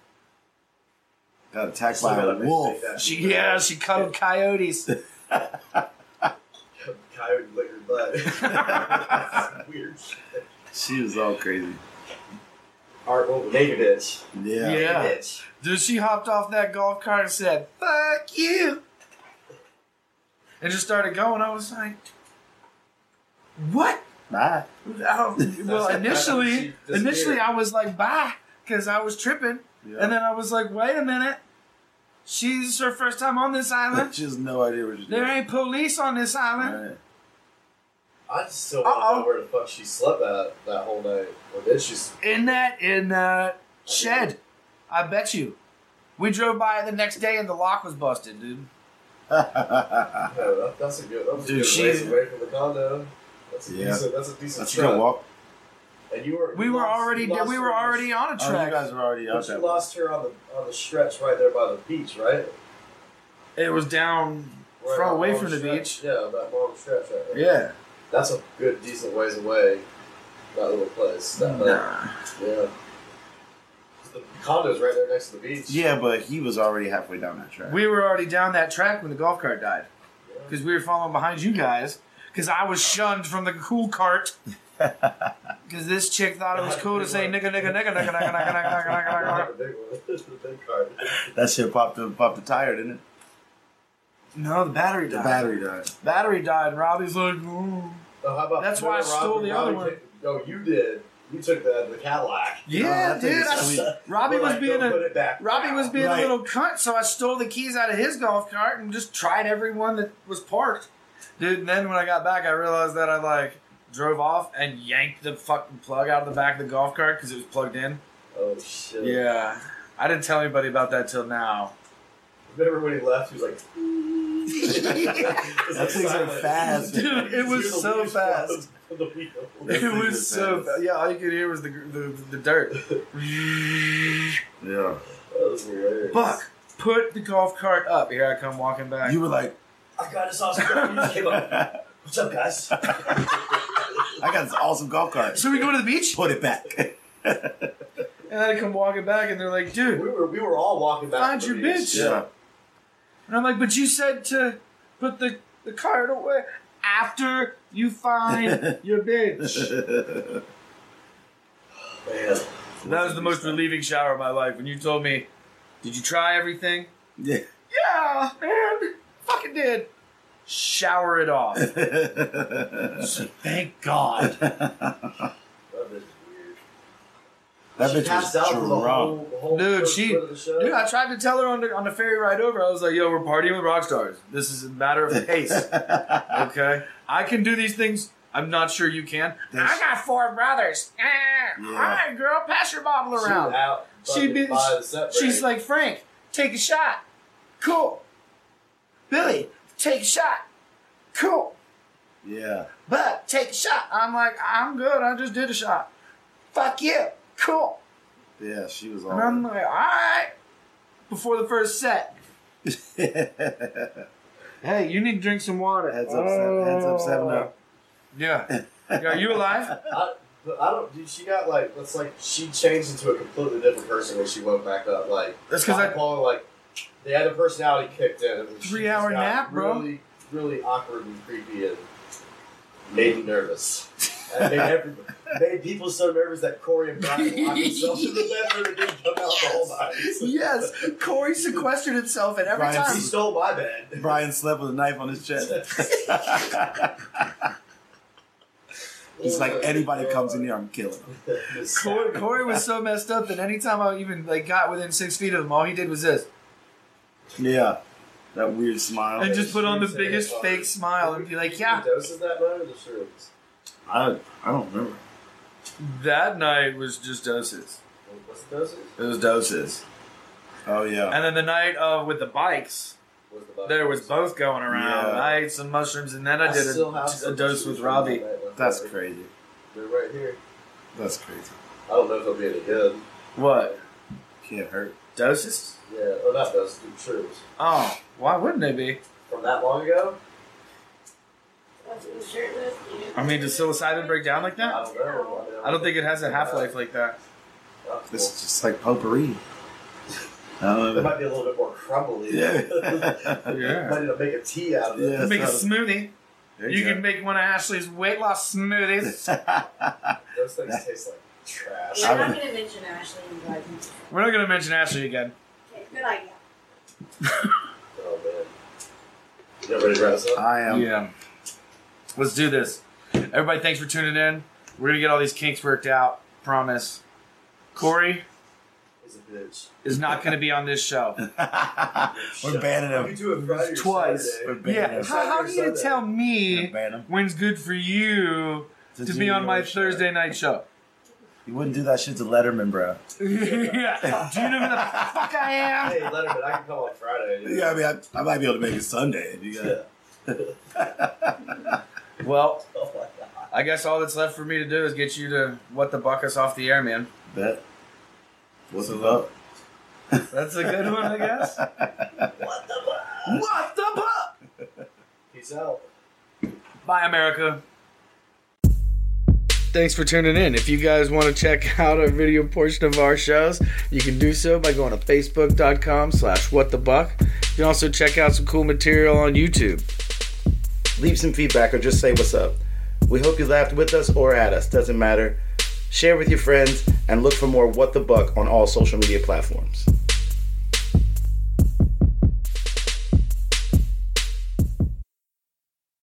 Got attacked by a wolf. She cuddled coyotes. Coyote licked her butt. Weird shit. She was all crazy. Alright, well, naked bitch. Yeah. Yeah. Bitch. Dude, she hopped off that golf cart and said, fuck you. And just started going. I was like, what? Bye. Oh, well, She initially disappeared. I was like, bye, because I was tripping. Yeah. And then I was like, wait a minute. She's her first time on this island. She has no idea what she's doing. There ain't police on this island. Right. I just still want to know where the fuck she slept at that whole night. Or did she? In that shed. I bet you. We drove by the next day and the lock was busted, dude. That's a good. That was Dude, a good she- ways away from the condo. That's a Yeah. decent. That's a decent. Let's go walk. And you were. We you were lost- already you lost we her were on the- already on a Oh, you track. guys were already out But you there. lost her on the stretch right there by the beach, right? It was down Right, far that away long from the stretch. beach. Yeah, that long stretch right there. Yeah. That's a good, decent ways away. That little place. That Nah. Yeah. The condo's right there next to the beach. Yeah, but he was already halfway down that track. We were already down that track when the golf cart died. Because we were following behind you guys. Because I was shunned from the cool cart. Because this chick thought it was cool to say nigga, nigga, nigga, nigga, nigga, nigga, nigga, nigga, nigga, Not nigga. the big one. It's the big cart. That shit popped the tire, didn't it? No, the battery The died. battery died. Battery died, and Robbie's like, ooh. Oh, how about That's why I remember stole Robbie- the other Robbie one. Oh, you did. You took the Cadillac. Yeah, that thing dude. is I- sweet. Robbie We're was like, being "Go put a it back Robbie now." was being Right. a little cunt, so I stole the keys out of his golf cart and just tried every one that was parked. Dude, and then when I got back, I realized that I like drove off and yanked the fucking plug out of the back of the golf cart because it was plugged in. Oh shit. Yeah, I didn't tell anybody about that till now. Remember when he left? He was like, That thing's like fast. Dude, it was so fast. The wheel. That It thing was is so fast. fast. Yeah, all you could hear was the dirt. Yeah. That was hilarious. Buck, put the golf cart up. Here I come walking back. You were like, I got this awesome car. You just came up. What's up, guys? I got this awesome golf cart. So we go to the beach, Put it back. and I come walking back, and they're like, "Dude," We were all walking back. Find to your the beach. bitch. Yeah. and I'm like, "But you said to put the cart away after you find your bitch." Man. That was the most relieving shower of my life when you told me, "Did you try everything?" Yeah. Yeah, man, fucking did. Shower it off. Thank God. That bitch is weird. That She bitch passed was out for the drunk. whole Dude, first she- bit of the show. Dude, I tried to tell her on the ferry ride over. I was like, "Yo, we're partying with rock stars. This is a matter of pace. Okay, I can do these things. I'm not sure you can. I got 4 brothers. All right, girl, pass your bottle She around." was out. She'd be- by the set She's break. like, "Frank, take a shot. Cool. Billy, take a shot. Cool. Yeah. But take a shot." I'm like, "I'm good. I just did a shot. Fuck you. Cool." Yeah, she was And I'm all. like, "All right." Before the first set, "Hey, you need to drink some water." Heads up, 7-up. Yeah. Are you alive? I don't. Dude, she got like. It's like she changed into a completely different person when she woke back up. Like That's 'cause I- calling like the other personality kicked in. And she 3-hour just got nap, bro. Really, really awkward and creepy and made me nervous. And made people so nervous that Corey and Brian locked themselves in the bedroom and didn't come out the whole night. Yes. Corey sequestered himself, and every Brian He time. stole my bed. Brian slept with a knife on his chest. He's like, anybody comes in here, I'm killing him. Corey was so messed up that anytime I even like got within 6 feet of him, all he did was this. Yeah. That weird smile. And just put on the biggest fake smile and be like, "Yeah." The doses that night or the shrooms? I don't remember. That night was just doses. What's the doses? It was doses. Oh, yeah. And then the night with the bikes, What's the there was both going around. Yeah. I ate some mushrooms, and then I did still have a some dose with mushrooms Robbie. from that night left That's over. crazy. They're right here. That's crazy. I don't know if they'll be any good. What? Can't hurt. Doses? Yeah, or not doses, dude, shrooms. Oh, why wouldn't they be? From that long ago? I mean, does psilocybin break down like I that? don't know. I don't think it has a half-life like that. Oh, It's just like potpourri. I don't It know. might be a little bit more crumbly. Yeah. Yeah. Might need to make a tea out of it. Yeah. Make a so- smoothie. There You go. can make one of Ashley's weight loss smoothies. Those things taste like trash. We're not going to mention Ashley and Brighton. We're not going to mention Ashley again. Okay, good idea. Oh, man. You ready to wrap this up? I am. Yeah. Let's do this. Everybody, thanks for tuning in. We're going to get all these kinks worked out. Promise. Corey He's a bitch. is not going to be on this show. We're banning You him. do it Friday or Twice. Saturday. We're banning Yeah, him. how are you going to tell We're me banning him. when's good for you to be on my Thursday night show? You wouldn't do that shit to Letterman, bro. Yeah. Do you know who the fuck I am? Hey, Letterman, I can come on Friday. Yeah, I mean, I might be able to make it Sunday. If you got Well, Oh my god. I guess all that's left for me to do is get you to what the buck us off the air, man. Bet. What's up? That's a good one, I guess. What the fuck? What the buck? Peace out. Bye, America. Thanks for tuning in. If you guys want to check out a video portion of our shows, you can do so by going to facebook.com/whatthebuck. You can also check out some cool material on YouTube. Leave some feedback or just say what's up. We hope you laughed with us or at us. Doesn't matter. Share with your friends and look for more What the Buck on all social media platforms.